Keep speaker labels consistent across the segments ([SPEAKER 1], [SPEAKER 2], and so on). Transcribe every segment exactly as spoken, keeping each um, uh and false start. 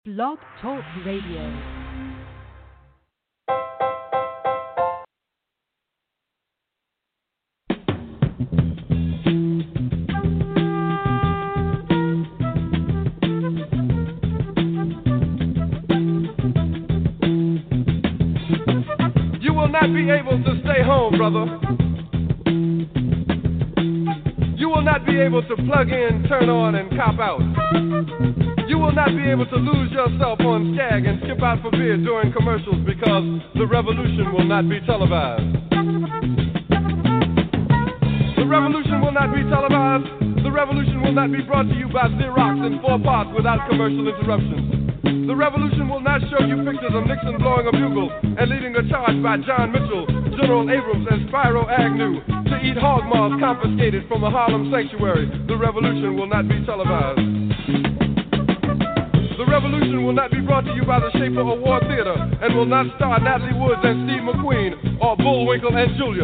[SPEAKER 1] Blog Talk Radio.
[SPEAKER 2] You will not be able to stay home, brother. You will not be able to plug in, turn on, and cop out. You will not be able to lose yourself on Skag and skip out for beer during commercials because the revolution will not be televised. The revolution will not be televised. The revolution will not be brought to you by Xerox in four parts without commercial interruptions. The revolution will not show you pictures of Nixon blowing a bugle and leading a charge by John Mitchell, General Abrams, and Spyro Agnew to eat hog maws confiscated from a Harlem sanctuary. The revolution will not be televised. The revolution will not be brought to you by the Schaefer Award Theater and will not star Natalie Woods and Steve McQueen or Bullwinkle and Julia.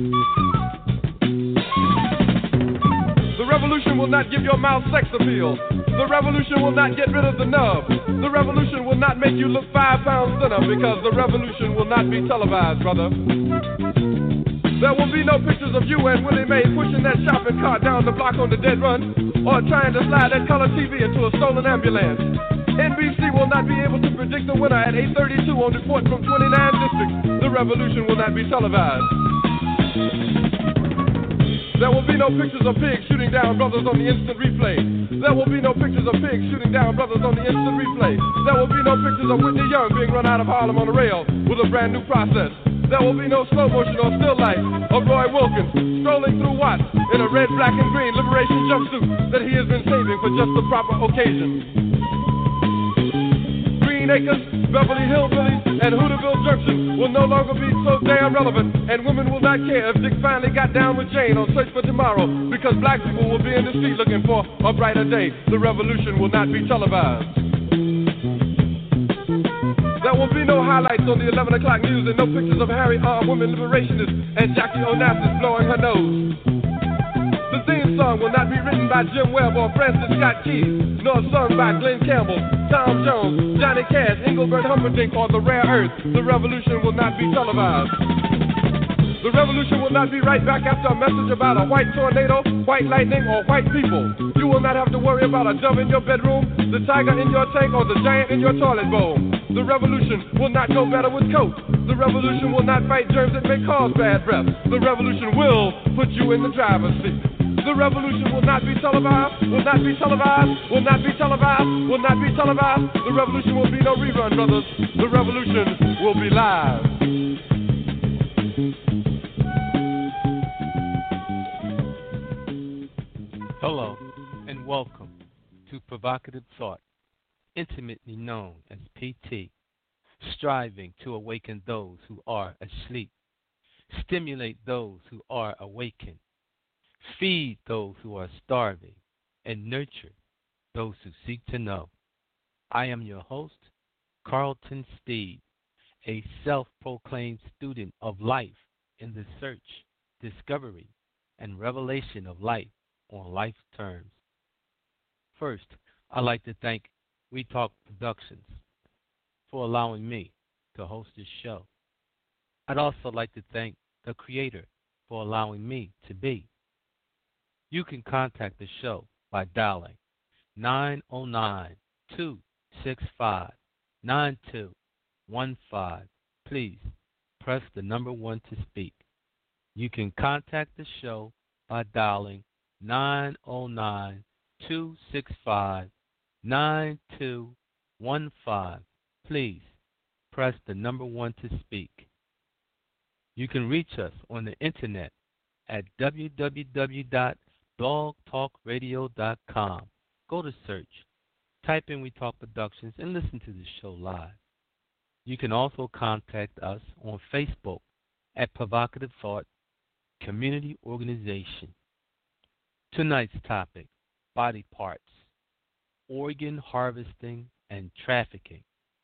[SPEAKER 2] The revolution will not give your mouth sex appeal. The revolution will not get rid of the nub. The revolution will not make you look five pounds thinner because the revolution will not be televised, brother. There will be no pictures of you and Willie Mae pushing that shopping cart down the block on the dead run or trying to slide that color T V into a stolen ambulance. N B C will not be able to predict the winner at eight thirty-two on report from twenty-nine districts. The revolution will not be televised. There will be no pictures of pigs shooting down brothers on the instant replay. There will be no pictures of pigs shooting down brothers on the instant replay. There will be no pictures of Whitney Young being run out of Harlem on a rail with a brand new process. There will be no slow motion or still life of Roy Wilkins strolling through Watts in a red, black, and green liberation jumpsuit that he has been saving for just the proper occasion. Green Acres, Beverly Hillbillies, and Hooterville Junction will no longer be so damn relevant, and women will not care if Dick finally got down with Jane on Search for Tomorrow, because black people will be in the street looking for a brighter day. The revolution will not be televised. There will be no highlights on the eleven o'clock news and no pictures of Harry armed women liberationists and Jackie Onassis blowing her nose. The theme song will not be written by Jim Webb or Francis Scott Key, nor sung by Glenn Campbell, Tom Jones, Johnny Cash, Engelbert Humperdinck, or The Rare Earth. The revolution will not be televised. The revolution will not be right back after a message about a white tornado, white lightning, or white people. You will not have to worry about a dove in your bedroom, the tiger in your tank, or the giant in your toilet bowl. The revolution will not go better with coke. The revolution will not fight germs that may cause bad breath. The revolution will put you in the driver's seat. The revolution will not be televised, will not be televised, will not be televised, will not be televised. The revolution will be no rerun, brothers. The revolution will be live.
[SPEAKER 3] Hello, and welcome to Provocative Thought, intimately known as P T, striving to awaken those who are asleep, stimulate those who are awakened, feed those who are starving, and nurture those who seek to know. I am your host, Carlton Steed, a self-proclaimed student of life in the search, discovery, and revelation of life on life's terms. First, I'd like to thank We Talk Productions for allowing me to host this show. I'd also like to thank the creator for allowing me to be. You can contact the show by dialing nine oh nine, two six five, nine two one five. Please press the number one to speak. You can contact the show by dialing nine oh nine, two six five, nine two one five. Please press the number one to speak. You can reach us on the internet at w w w dot blog talk radio dot com. Go to search, type in We Talk Productions, and listen to the show live. You can also contact us on Facebook at Provocative Thought Community Organization. Tonight's topic, body parts, organ harvesting, and trafficking.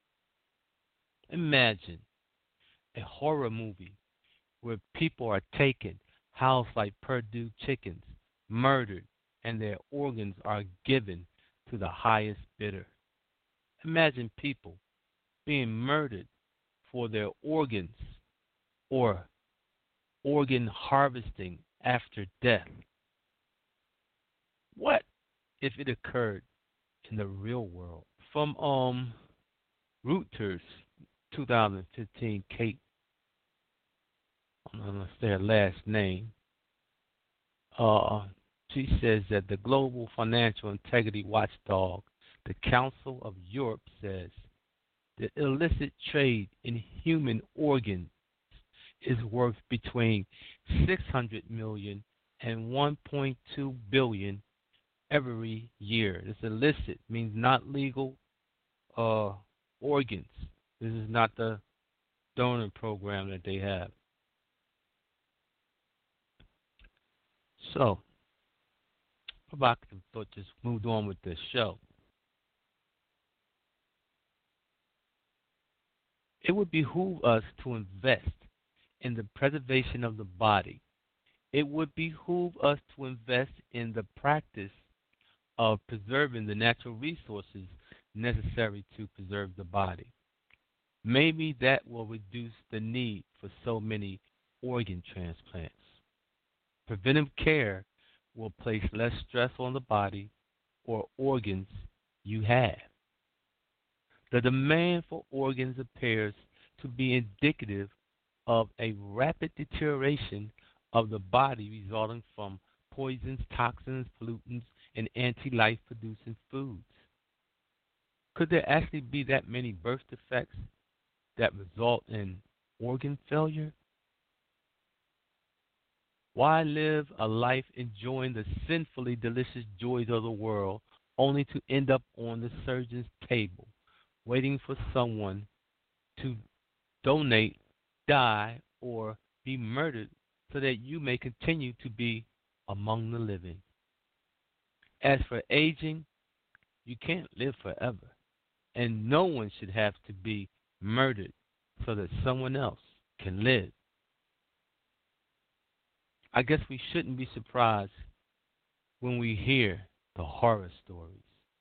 [SPEAKER 3] Imagine a horror movie where people are taken, housed like Purdue chickens, murdered, and their organs are given to the highest bidder. Imagine people being murdered for their organs or organ harvesting after death. What if it occurred in the real world? From um Reuters, twenty fifteen, Kate, I don't know their last name. Uh, she says that the global financial integrity watchdog, the Council of Europe, says the illicit trade in human organs is worth between six hundred million and one point two billion every year. This illicit means not legal uh, organs. This is not the donor program that they have. So, provocative thought just moved on with this show. It would behoove us to invest in the preservation of the body. It would behoove us to invest in the practice of preserving the natural resources necessary to preserve the body. Maybe that will reduce the need for so many organ transplants. Preventive care will place less stress on the body or organs you have. The demand for organs appears to be indicative of a rapid deterioration of the body resulting from poisons, toxins, pollutants, and anti-life producing foods. Could there actually be that many birth defects that result in organ failure? Why live a life enjoying the sinfully delicious joys of the world only to end up on the surgeon's table, waiting for someone to donate, die, or be murdered so that you may continue to be among the living? As for aging, you can't live forever, and no one should have to be murdered so that someone else can live. I guess we shouldn't be surprised when we hear the horror stories.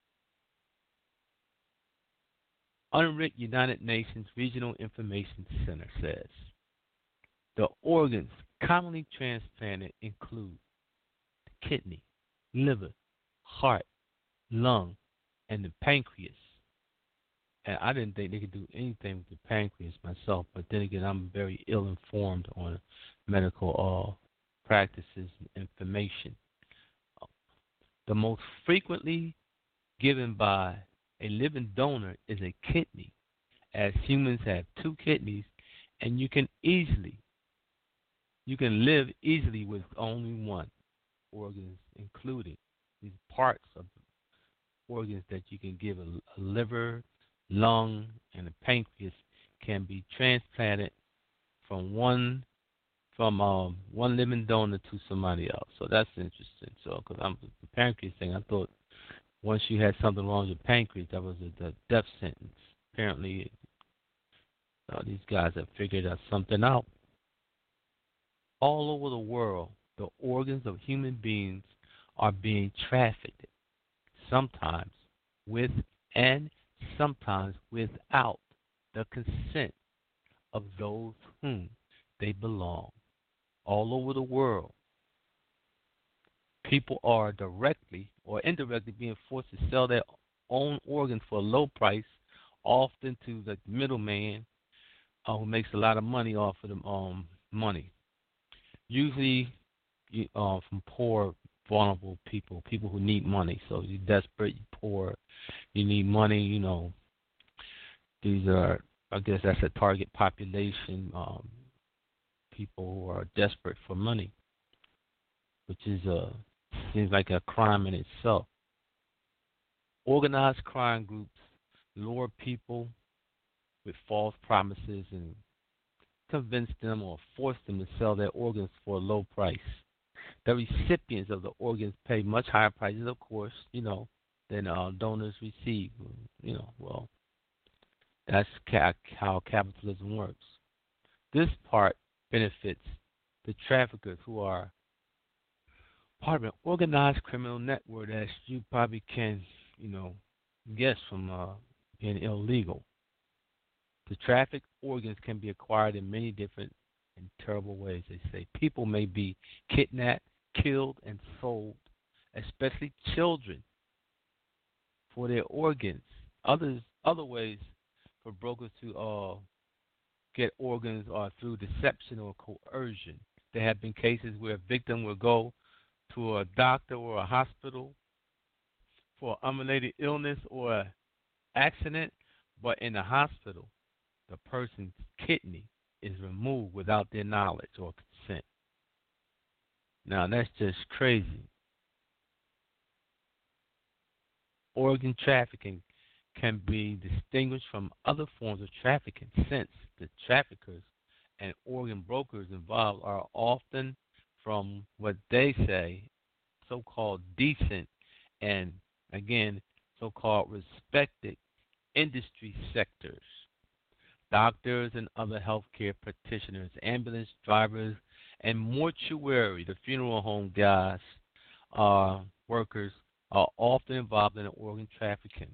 [SPEAKER 3] UNRIC United Nations Regional Information Center says the organs commonly transplanted include the kidney, liver, heart, lung, and the pancreas. And I didn't think they could do anything with the pancreas myself, but then again, I'm very ill-informed on medical uh, practices and information. The most frequently given by a living donor is a kidney, as humans have two kidneys, and you can easily, you can live easily with only one organ, including these parts of the organs that you can give. A, a liver, lung, and a pancreas can be transplanted from one from um, one living donor to somebody else. So that's interesting. So, because I'm the pancreas thing, I thought once you had something wrong with your pancreas, that was a, a death sentence. Apparently, uh, these guys have figured out something out. All over the world, the organs of human beings are being trafficked, sometimes with and sometimes without the consent of those whom they belong. All over the world, people are directly or indirectly being forced to sell their own organs for a low price, often to the middleman uh, who makes a lot of money off of them um, money. Usually you, uh, from poor, vulnerable people, people who need money. So you're desperate, you're poor, you need money, you know. These are, I guess that's a target population, um, people who are desperate for money, which is a, seems like a crime in itself. Organized crime groups lure people with false promises and convince them or force them to sell their organs for a low price. The recipients of the organs pay much higher prices, of course, you know, than uh, donors receive. You know, well, that's ca- how capitalism works. This part benefits the traffickers who are part of an organized criminal network, as you probably can, you know, guess from uh, and illegal. The trafficked organs can be acquired in many different and terrible ways, they say. People may be kidnapped, killed, and sold, especially children, for their organs. Others, other ways for brokers to uh, get organs are through deception or coercion. There have been cases where a victim will go to a doctor or a hospital for an unrelated illness or an accident, but in the hospital, the person's kidney is removed without their knowledge or consent. Now, that's just crazy. Organ trafficking can be distinguished from other forms of trafficking since the traffickers and organ brokers involved are often from what they say so-called decent and, again, so-called respected industry sectors. Doctors and other healthcare practitioners, ambulance drivers, and mortuary, the funeral home guys, uh, workers, are often involved in organ trafficking.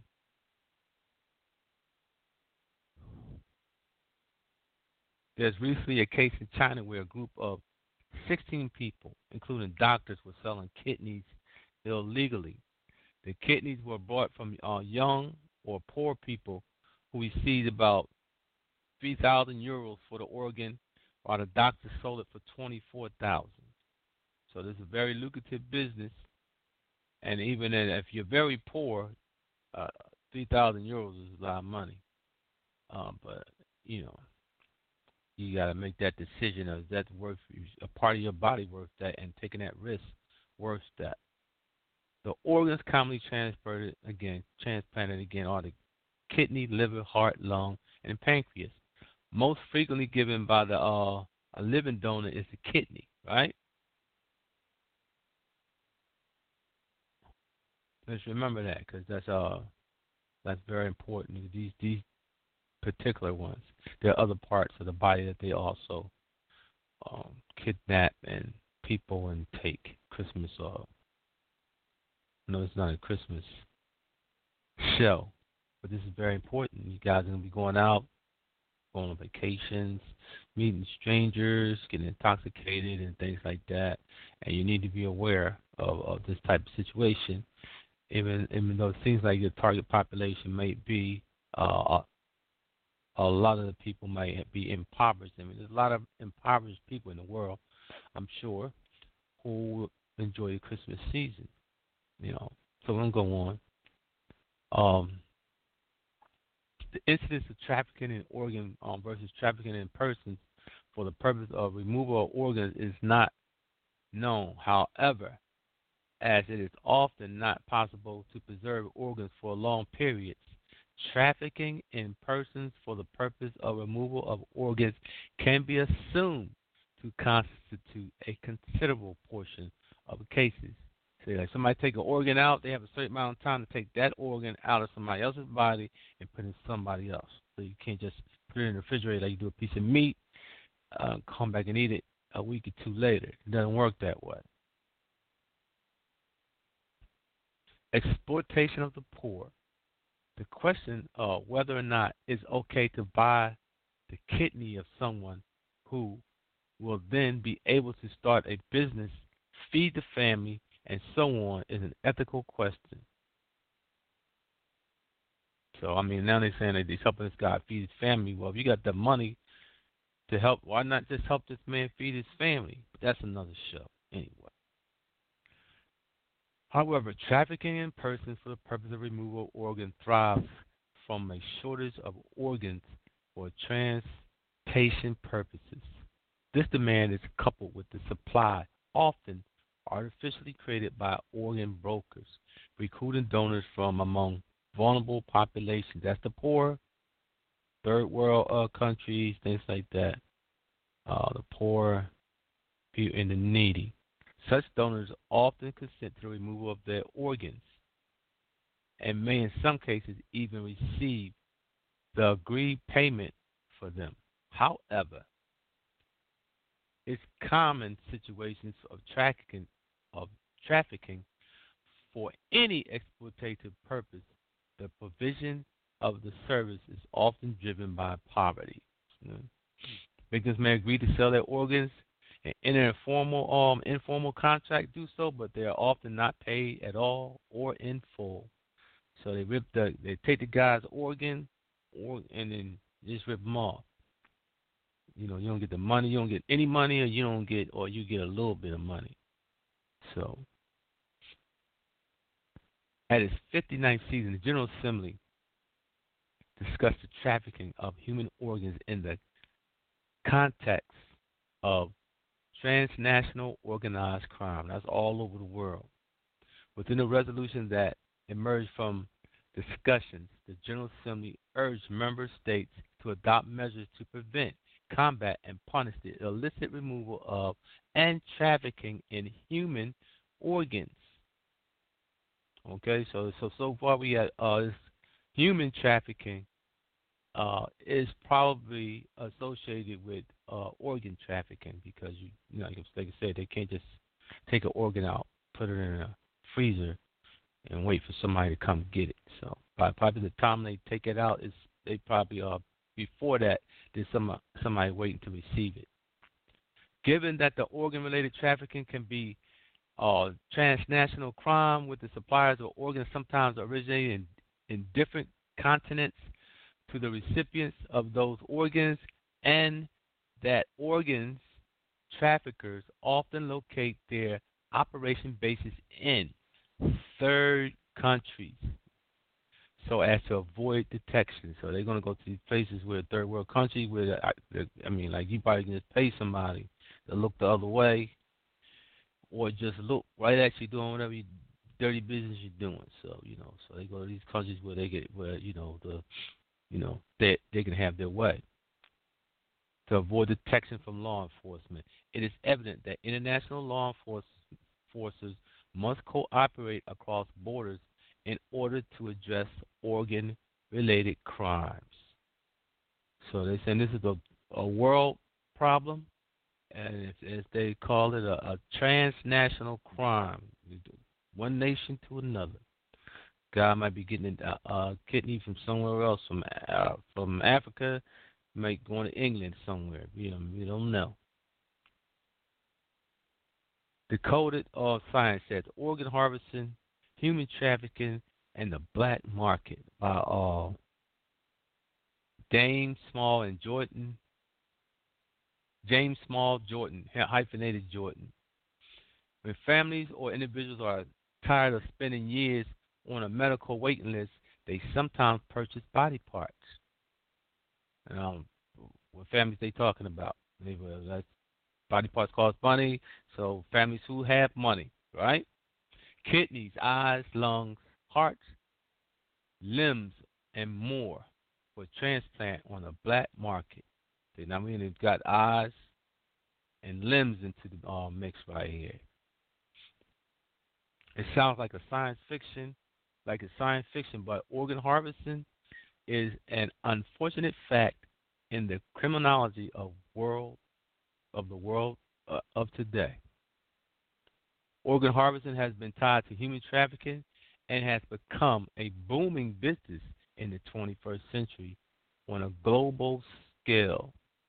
[SPEAKER 3] There's recently a case in China where a group of sixteen people, including doctors, were selling kidneys illegally. The kidneys were bought from uh, young or poor people who received about three thousand euros for the organ, while the doctor sold it for twenty-four thousand. So this is a very lucrative business, and even if you're very poor, uh, three thousand euros is a lot of money. Um, but you know, you got to make that decision of is that worth a part of your body worth that, and taking that risk worth that. The organs commonly transplanted again, transplanted again, are the kidney, liver, heart, lung, and pancreas. Most frequently given by the uh, a living donor is the kidney, right? Let's remember that because that's uh that's very important. These these particular ones, there are other parts of the body that they also um, kidnap and people and take. Christmas uh no, it's not a Christmas show, but this is very important. You guys are gonna be going out, going on vacations, meeting strangers, getting intoxicated, and things like that. And you need to be aware of, of this type of situation, even even though it seems like your target population may be uh, a lot of the people might be impoverished. I mean, there's a lot of impoverished people in the world, I'm sure, who enjoy the Christmas season. You know, so I'm going to go on. Um, the incidence of trafficking in organ um, versus trafficking in persons for the purpose of removal of organs is not known. However, as it is often not possible to preserve organs for long periods, trafficking in persons for the purpose of removal of organs can be assumed to constitute a considerable portion of the cases. So like somebody take an organ out, they have a certain amount of time to take that organ out of somebody else's body and put it in somebody else. So you can't just put it in the refrigerator like you do a piece of meat, uh, come back and eat it a week or two later. It doesn't work that way. Exploitation of the poor. The question of whether or not it's okay to buy the kidney of someone who will then be able to start a business, feed the family, and so on is an ethical question. So, I mean, now they're saying that he's helping this guy feed his family. Well, if you got the money to help, why not just help this man feed his family? But that's another show anyway. However, trafficking in persons for the purpose of removal of organs thrives from a shortage of organs for transplantation purposes. This demand is coupled with the supply, often artificially created by organ brokers, recruiting donors from among vulnerable populations. That's the poor, third world uh, countries, things like that. Uh, the poor, people, and the needy. Such donors often consent to the removal of their organs and may in some cases even receive the agreed payment for them. However, it's common situations of trafficking of trafficking for any exploitative purpose. The provision of the service is often driven by poverty. You know, victims may agree to sell their organs and enter a formal, um, informal contract, do so, but they are often not paid at all or in full. So they rip the, they take the guy's organ, or and then just rip them off. You know, you don't get the money, you don't get any money, or you don't get, or you get a little bit of money. So, at its fifty-ninth season, the General Assembly discussed the trafficking of human organs in the context of transnational organized crime. That's all over the world. Within the resolution that emerged from discussions, the General Assembly urged member states to adopt measures to prevent, combat, and punish the illicit removal of and trafficking in human organs. Okay, so so so far we had uh, this human trafficking uh, is probably associated with uh, organ trafficking because you you know like I said they can't just take an organ out, put it in a freezer, and wait for somebody to come get it. So by probably the time they take it out, it's they probably uh before that there's some somebody waiting to receive it. Given that the organ-related trafficking can be uh, transnational crime, with the suppliers of organs sometimes originating in, in different continents to the recipients of those organs, and that organs traffickers often locate their operation bases in third countries so as to avoid detection. So they're going to go to these places where third world countries where, I mean, like you probably can just pay somebody to look the other way or just look right at you doing whatever you, dirty business you're doing. So, you know, so they go to these countries where they get, where, you know, the, you know, they, they can have their way to avoid detection from law enforcement. It is evident that international law enforcement forces must cooperate across borders in order to address organ-related crimes. So they're saying this is a, a world problem, and as they call it, a, a transnational crime, one nation to another. Guy might be getting a, a kidney from somewhere else, from uh, from Africa, might go to England somewhere. You know, we don't know. Decoded of Science says organ harvesting, human trafficking, and the black market by uh, James Small and Jordan. James Small Jordan, hyphenated Jordan. When families or individuals are tired of spending years on a medical waiting list, they sometimes purchase body parts. And, um, what families they talking about? They, well, that's, body parts cost money, so families who have money, right? Kidneys, eyes, lungs, hearts, limbs, and more for transplant on the black market. See, now we have got eyes and limbs into the uh, mix right here. It sounds like a science fiction, like a science fiction, but organ harvesting is an unfortunate fact in the criminology of world of the world uh, of today. Organ harvesting has been tied to human trafficking and has become a booming business in the twenty-first century on a global scale.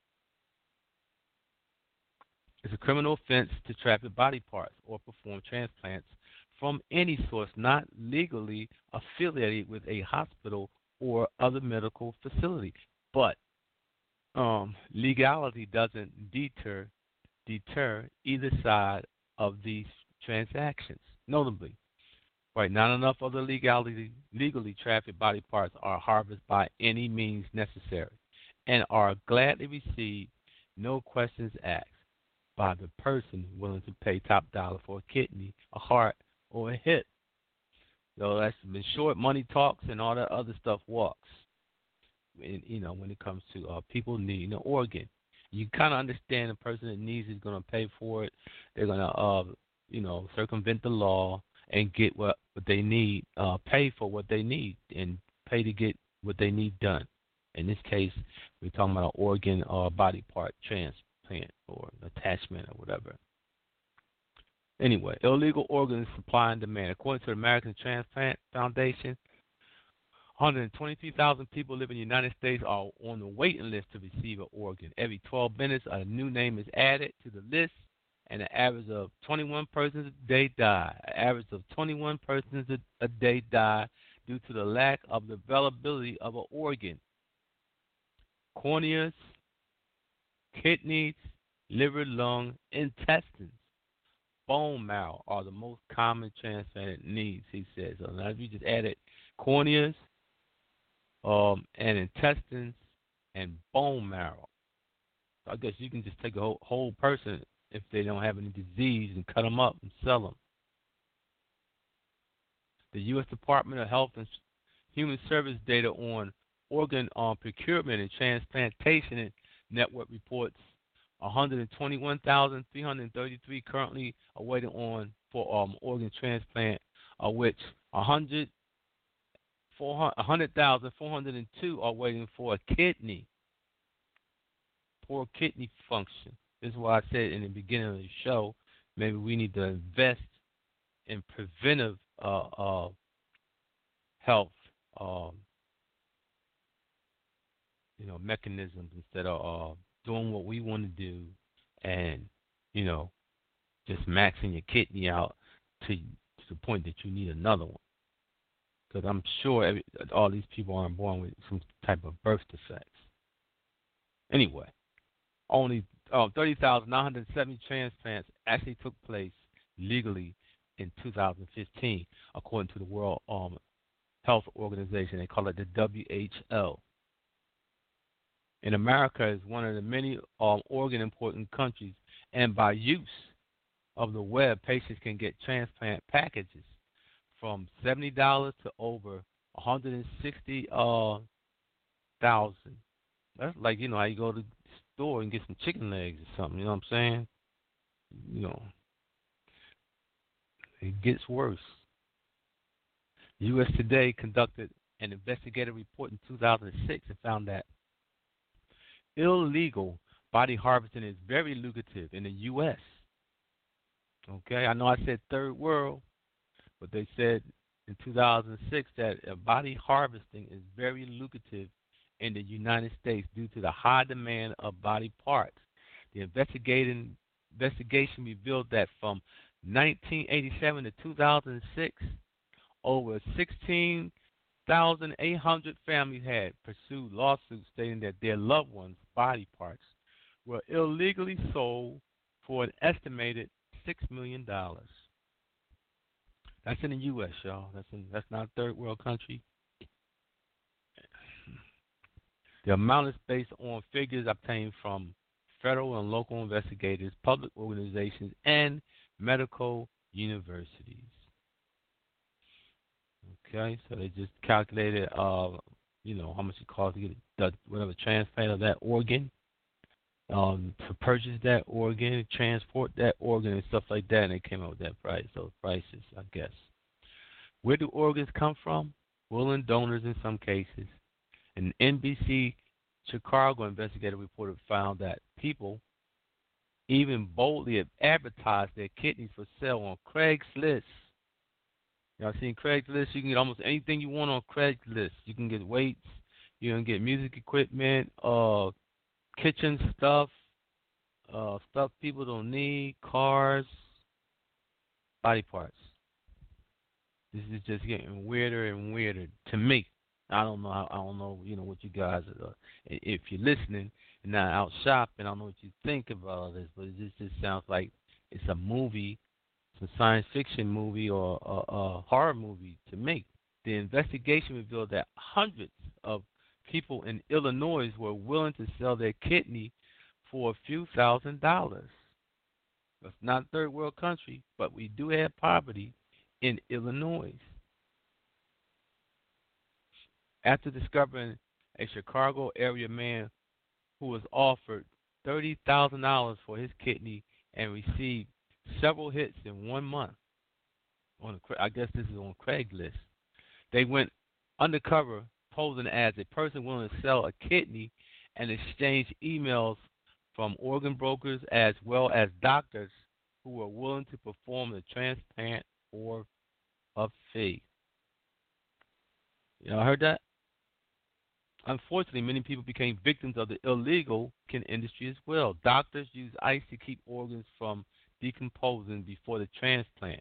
[SPEAKER 3] It's a criminal offense to traffic body parts or perform transplants from any source not legally affiliated with a hospital or other medical facility. But um, legality doesn't deter deter either side of these transactions. Notably, right, not enough of the legality, legally trafficked body parts are harvested by any means necessary and are gladly received, no questions asked, by the person willing to pay top dollar for a kidney, a heart, or a hip. So that's been short. Money talks, and all that other stuff walks. And, you know, when it comes to uh, people needing an organ, you kind of understand the person that needs is going to pay for it. They're going to, uh, you know, circumvent the law and get what, what they need, uh, pay for what they need, and pay to get what they need done. In this case, we're talking about an organ or body part transplant or attachment or whatever. Anyway, illegal organ supply and demand. According to the American Transplant Foundation, one hundred twenty-three thousand people living in the United States are on the waiting list to receive an organ. Every twelve minutes, a new name is added to the list, and an average of twenty-one persons a day die. An average of twenty-one persons a, a day die due to the lack of the availability of an organ. Corneas, kidneys, liver, lung, intestines, bone marrow are the most common transplanted needs, he says. So now if you just added corneas um, and intestines and bone marrow, so I guess you can just take a whole, whole person if they don't have any disease and cut them up and sell them. The U S Department of Health and Human Service data on organ um, procurement and transplantation network reports one hundred twenty-one thousand three hundred thirty-three currently awaiting on for um, organ transplant, of which one hundred thousand four hundred two are waiting for a kidney, poor kidney function. This is why I said in the beginning of the show, maybe we need to invest in preventive uh, uh, health, um, you know, mechanisms instead of uh, doing what we want to do and, you know, just maxing your kidney out to, to the point that you need another one. Because I'm sure every, all these people aren't born with some type of birth defects. Anyway, only uh, thirty thousand nine hundred seventy transplants actually took place legally in two thousand fifteen, according to the World um, Health Organization. They call it the W H O. In America is one of the many um, organ important countries, and by use of the web, patients can get transplant packages from seventy dollars to over one hundred sixty thousand. Uh, That's like, you know, how you go to the store and get some chicken legs or something, you know what I'm saying? You know, it gets worse. U S Today conducted an investigative report in two thousand six and found that illegal body harvesting is very lucrative in the U S Okay, I know I said third world, but they said in two thousand six that body harvesting is very lucrative in the United States due to the high demand of body parts. The investigating investigation revealed that from nineteen eighty-seven to two thousand six, over sixteen thousand eight hundred families had pursued lawsuits stating that their loved ones' body parts were illegally sold for an estimated six million dollars. That's in the U S, y'all. That's in, that's not a third world country. The amount is based on figures obtained from federal and local investigators, public organizations, and medical universities. Okay, so they just calculated, uh, you know, how much it costs to get the, whatever transplant of that organ, um, to purchase that organ, transport that organ, and stuff like that, and they came up with that price, those prices, I guess. Where do organs come from? Willing donors in some cases. An N B C Chicago investigative reporter found that people even boldly advertised their kidneys for sale on Craigslist. Y'all seen Craigslist? You can get almost anything you want on Craigslist. You can get weights, you can get music equipment, uh, kitchen stuff, uh, stuff people don't need, cars, body parts. This is just getting weirder and weirder to me. I don't know. I don't know. You know what you guys are. If you're listening and not out shopping, I don't know what you think of all this, but it just, just sounds like it's a movie, it's a science fiction movie or a, a horror movie to me. The investigation revealed that hundreds of people in Illinois were willing to sell their kidney for a few thousand dollars. It's not a third world country, but we do have poverty in Illinois. After discovering a Chicago area man who was offered thirty thousand dollars for his kidney and received several hits in one month, on a, I guess this is on Craigslist, they went undercover posing as a person willing to sell a kidney and exchanged emails from organ brokers as well as doctors who were willing to perform the transplant for a fee. Y'all heard that? Unfortunately, many people became victims of the illegal can industry as well. Doctors use ice to keep organs from decomposing before the transplant.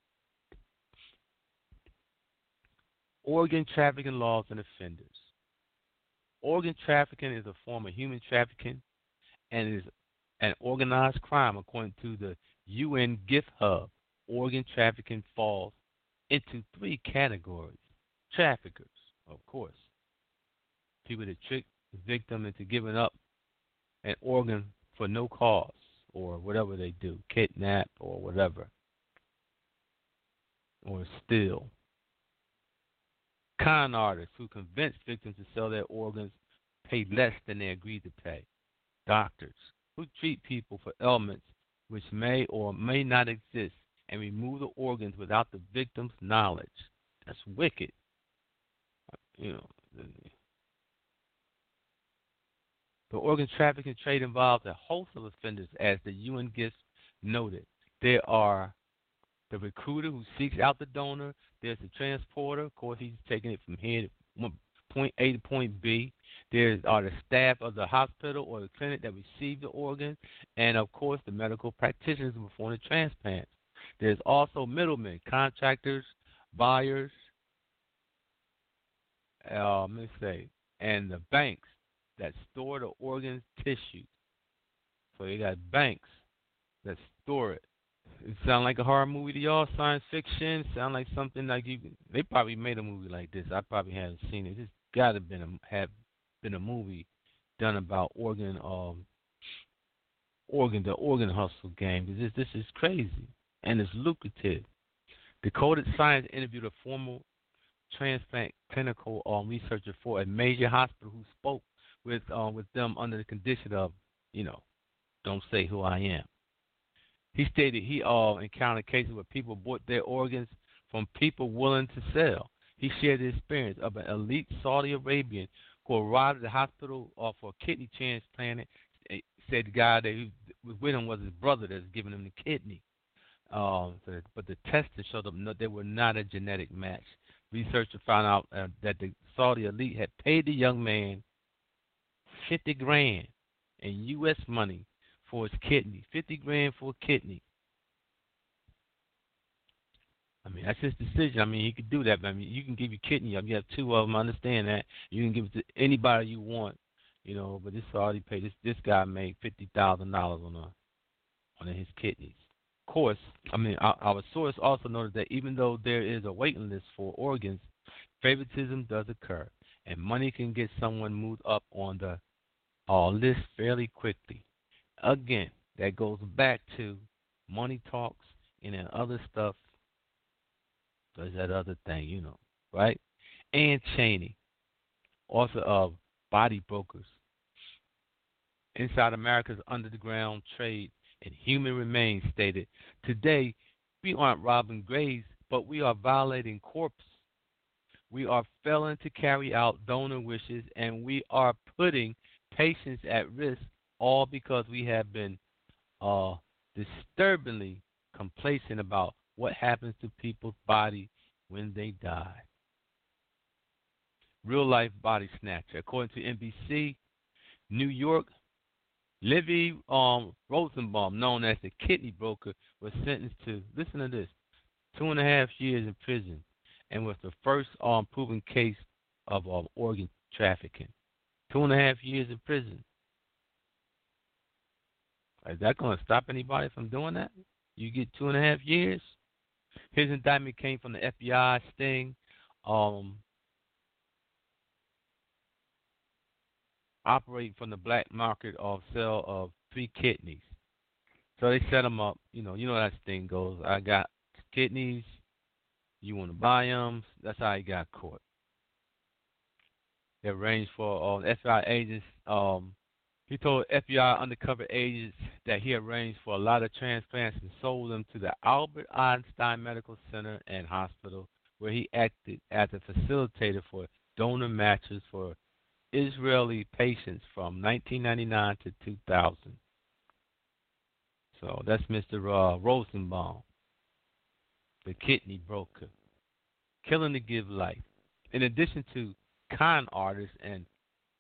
[SPEAKER 3] Organ trafficking laws and offenders. Organ trafficking is a form of human trafficking and is an organized crime according to the U N Gift Hub. Organ trafficking falls into three categories. Traffickers, of course, people that trick the victim into giving up an organ for no cause or whatever they do, kidnap or whatever, or steal. Con artists who convince victims to sell their organs, pay less than they agreed to pay. Doctors who treat people for ailments which may or may not exist and remove the organs without the victim's knowledge. That's wicked. You know, the organ trafficking trade involves a host of offenders, as the U N Gifts noted. There are the recruiter who seeks out the donor. There's the transporter. Of course, he's taking it from here to point A to point B. There are the staff of the hospital or the clinic that receive the organ. And, of course, the medical practitioners who perform the transplants. There's also middlemen, contractors, buyers, uh, let me say, and the banks that store the organ tissue. So you got banks that store it. It sound like a horror movie to y'all, science fiction. Sound like something like you. They probably made a movie like this. I probably haven't seen it. It's got to been a, have been a movie done about organ, um, organ the organ hustle game. Because this this is crazy and it's lucrative. Decoded Science interviewed a former transplant clinical um, researcher for a major hospital who spoke with um, with them under the condition of, you know, don't say who I am. He stated he uh, encountered cases where people bought their organs from people willing to sell. He shared the experience of an elite Saudi Arabian who arrived at the hospital uh, for a kidney transplant. Said the guy that he was with him was his brother that's giving him the kidney. Um, so, but the test showed them that they were not a genetic match. Researchers found out uh, that the Saudi elite had paid the young man fifty grand in U S money for his kidney. fifty grand for a kidney. I mean, that's his decision. I mean, he could do that. But I mean, you can give your kidney up. You have two of them. I understand that. You can give it to anybody you want, you know. But this Saudi paid. This this guy made fifty thousand dollars on a, on his kidneys. Of course, I mean, our, our source also noted that even though there is a waiting list for organs, favoritism does occur, and money can get someone moved up on the uh, list fairly quickly. Again, that goes back to money talks and then other stuff. There's that other thing, you know, right? Ann Cheney, author of Body Brokers, Inside America's Underground Trade in Human Remains, stated, today we aren't robbing graves, but we are violating corpses. We are failing to carry out donor wishes, and we are putting patients at risk, all because we have been uh, disturbingly complacent about what happens to people's body when they die. Real life body snatcher. According to N B C, New York, Livy um, Rosenbaum, known as the kidney broker, was sentenced to, listen to this, two and a half years in prison, and was the first um, proven case of um, organ trafficking. Two and a half years in prison. Is that going to stop anybody from doing that? You get two and a half years? His indictment came from the F B I sting, um, operating from the black market of sale of three kidneys. So they set him up. You know, you know how that thing goes. I got kidneys. You want to buy them? That's how he got caught. They arranged for uh, F B I agents. Um, he told F B I undercover agents that he arranged for a lot of transplants and sold them to the Albert Einstein Medical Center and Hospital, where he acted as a facilitator for donor matches for Israeli patients from nineteen ninety-nine to two thousand. So that's Mister Uh, Rosenbaum, the kidney broker, killing to give life. In addition to con artists and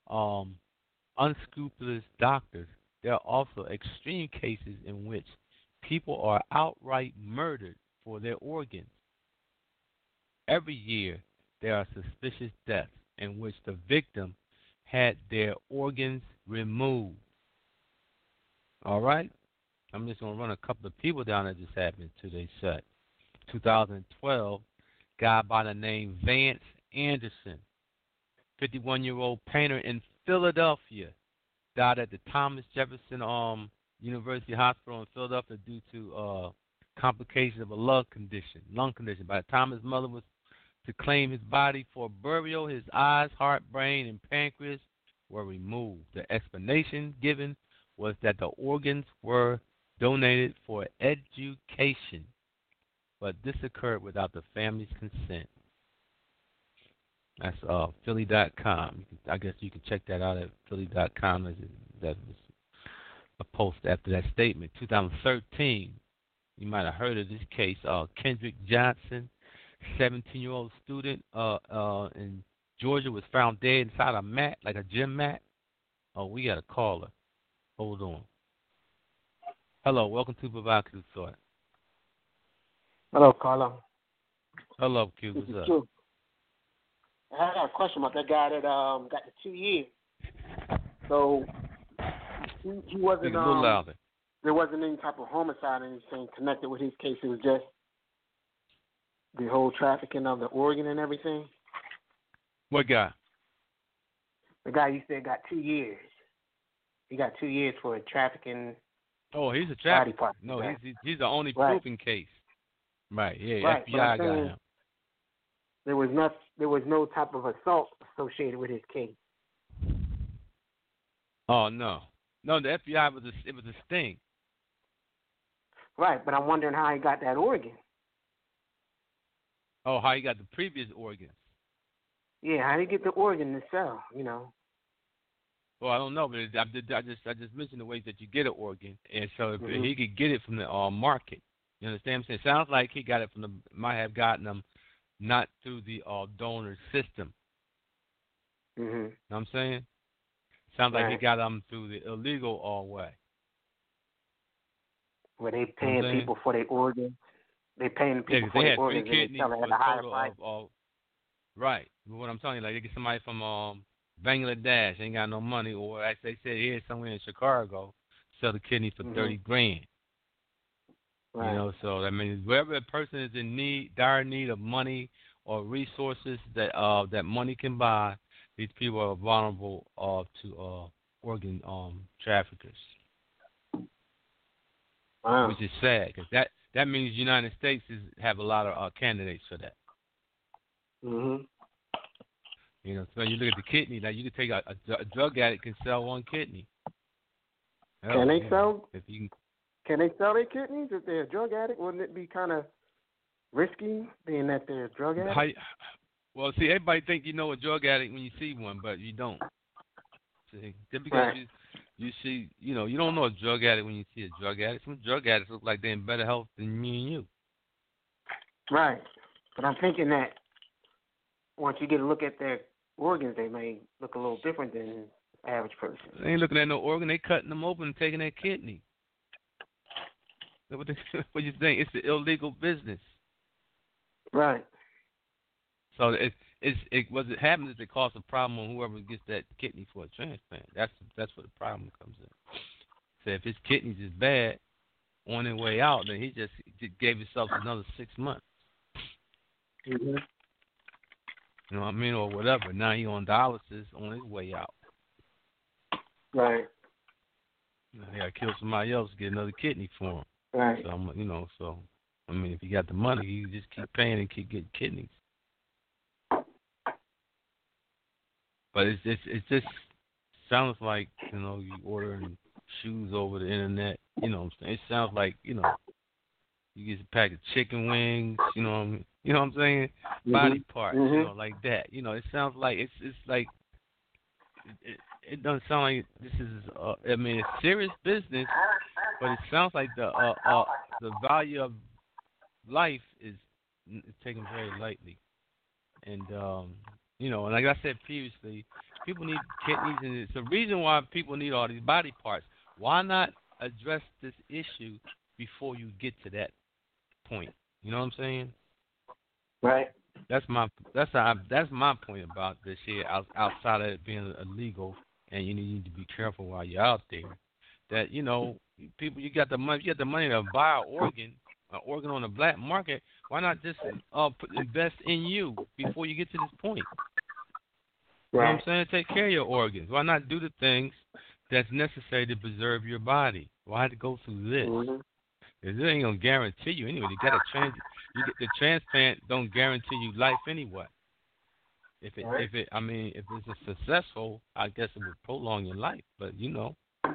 [SPEAKER 3] um, unscrupulous doctors, there are also extreme cases in which people are outright murdered for their organs. Every year, there are suspicious deaths in which the victim had their organs removed. All right? I'm just going to run a couple of people down that just happened to. They said two thousand twelve, guy by the name Vance Anderson, fifty-one-year-old painter in Philadelphia, died at the Thomas Jefferson um, University Hospital in Philadelphia due to uh, complications of a lung condition. Lung condition. By the time his mother was to claim his body for burial, his eyes, heart, brain, and pancreas were removed. The explanation given was that the organs were donated for education, but this occurred without the family's consent. That's uh, Philly dot com. I guess you can check that out at Philly dot com. That was a post after that statement. twenty thirteen, you might have heard of this case. Uh, Kendrick Johnson, seventeen-year-old student uh, uh, in Georgia, was found dead inside a mat, like a gym mat. Oh, we got a caller. Hold on. Hello, welcome to Provocative Thought.
[SPEAKER 4] Hello, caller.
[SPEAKER 3] Hello, Q.
[SPEAKER 4] This
[SPEAKER 3] What's
[SPEAKER 4] is
[SPEAKER 3] up?
[SPEAKER 4] Q. I got a question about that guy that um got the two years. So he, he wasn't
[SPEAKER 3] Speak a little
[SPEAKER 4] um,
[SPEAKER 3] louder.
[SPEAKER 4] there wasn't any type of homicide or anything connected with his case. It was just the whole trafficking of the organ and everything.
[SPEAKER 3] What guy?
[SPEAKER 4] The guy you said got two years. He got two years for trafficking.
[SPEAKER 3] Oh, he's a
[SPEAKER 4] Body
[SPEAKER 3] trafficker.
[SPEAKER 4] part.
[SPEAKER 3] No,
[SPEAKER 4] Right.
[SPEAKER 3] he's he's the only
[SPEAKER 4] Right.
[SPEAKER 3] proven case. Right. Yeah.
[SPEAKER 4] Right,
[SPEAKER 3] F B
[SPEAKER 4] but
[SPEAKER 3] I
[SPEAKER 4] I'm
[SPEAKER 3] got
[SPEAKER 4] saying-
[SPEAKER 3] him.
[SPEAKER 4] There was not there was no type of assault associated with his case.
[SPEAKER 3] Oh no, no. The F B I was a, it was a sting.
[SPEAKER 4] Right, but I'm wondering how he got that organ.
[SPEAKER 3] Oh, how he got the previous organs?
[SPEAKER 4] Yeah, how did he get the organ to sell? You know.
[SPEAKER 3] Well, I don't know, but it, I, did, I just I just mentioned the ways that you get an organ, and so if
[SPEAKER 4] Mhm.
[SPEAKER 3] he could get it from the uh, market. You understand what I'm saying? Sounds like he got it from the might have gotten them not through the uh, donor system.
[SPEAKER 4] Mhm.
[SPEAKER 3] You know what I'm saying? Sounds like he
[SPEAKER 4] Right.
[SPEAKER 3] got them through the illegal uh, way.
[SPEAKER 4] Where they
[SPEAKER 3] You know
[SPEAKER 4] paying
[SPEAKER 3] what I'm saying?
[SPEAKER 4] people for their organs. They paying
[SPEAKER 3] Yeah,
[SPEAKER 4] people
[SPEAKER 3] 'cause
[SPEAKER 4] for
[SPEAKER 3] they
[SPEAKER 4] their
[SPEAKER 3] had three
[SPEAKER 4] organs and they
[SPEAKER 3] kidneys
[SPEAKER 4] sell it
[SPEAKER 3] for
[SPEAKER 4] at
[SPEAKER 3] a
[SPEAKER 4] a higher
[SPEAKER 3] total
[SPEAKER 4] price.
[SPEAKER 3] of, of right. But what I'm telling you, like they get somebody from um Bangladesh, ain't got no money, or as they said here somewhere in Chicago, sell the kidney for
[SPEAKER 4] Mhm.
[SPEAKER 3] thirty grand.
[SPEAKER 4] Right.
[SPEAKER 3] You know, so I mean, wherever a person is in need, dire need of money or resources that uh that money can buy, these people are vulnerable uh to uh organ um traffickers,
[SPEAKER 4] Wow.
[SPEAKER 3] which is sad because that that means the United States is have a lot of uh, candidates for that.
[SPEAKER 4] Mhm.
[SPEAKER 3] You know, so you look at the kidney. Now you can take a, a, a drug addict can sell one kidney. Hell,
[SPEAKER 4] Can they
[SPEAKER 3] you know,
[SPEAKER 4] sell?
[SPEAKER 3] If you can,
[SPEAKER 4] Can they sell their kidneys if they're a drug addict? Wouldn't it be kind of risky, being that they're a drug addict?
[SPEAKER 3] how, well, see, everybody think you know a drug addict when you see one, but you don't. See, just because
[SPEAKER 4] Right.
[SPEAKER 3] you you see, you know, you don't know a drug addict when you see a drug addict. Some drug addicts look like they're in better health than me and you.
[SPEAKER 4] Right. But I'm thinking that once you get a look at their organs, they may look a little different than the average person.
[SPEAKER 3] They ain't looking at no organ. They cutting them open and taking their kidney. What, they, what you think? It's the illegal business.
[SPEAKER 4] Right.
[SPEAKER 3] So it, it's it what it happens is it causes a problem on whoever gets that kidney for a transplant. That's that's where the problem comes in. So if his kidneys is bad on their way out, then he just, just gave himself another six months.
[SPEAKER 4] Mhm.
[SPEAKER 3] You know what I mean, or whatever. Now he on dialysis on his way out.
[SPEAKER 4] Right.
[SPEAKER 3] You know, they gotta kill somebody else to get another kidney for him.
[SPEAKER 4] Right.
[SPEAKER 3] So I'm, you know, so I mean, if you got the money, you just keep paying and keep getting kidneys. But it's it's it just sounds like, you know, you ordering shoes over the internet. You know what I'm saying? It sounds like, you know, you get a pack of chicken wings. You know what I mean? You know what I'm saying?
[SPEAKER 4] Mhm.
[SPEAKER 3] Body parts, you
[SPEAKER 4] Mhm.
[SPEAKER 3] know, like that. You know, it sounds like it's it's like it, it, it doesn't sound like this is. Uh, I mean, it's serious business, but it sounds like the uh, uh the value of life is, is taken very lightly, and um You know, and like I said previously, people need kidneys, and it's the reason why people need all these body parts. Why not address this issue before you get to that point? You know what I'm saying?
[SPEAKER 4] Right.
[SPEAKER 3] That's my that's how, that's my point about this here. Out, outside of it being illegal, and you need to be careful while you're out there. That you know, people, you got the money, you got the money to buy an organ, an organ on the black market. Why not just uh, put, invest in you before you get to this point? You know what I'm saying? Take care of your organs. Why not do the things that's necessary to preserve your body? Why have to go through this?
[SPEAKER 4] Mm-hmm.
[SPEAKER 3] It ain't gonna guarantee you anyway. You got to trans. You get the transplant don't guarantee you life anyway. If it,
[SPEAKER 4] Right.
[SPEAKER 3] if it, I mean, if it's a successful, I guess it would prolong your life. But you know,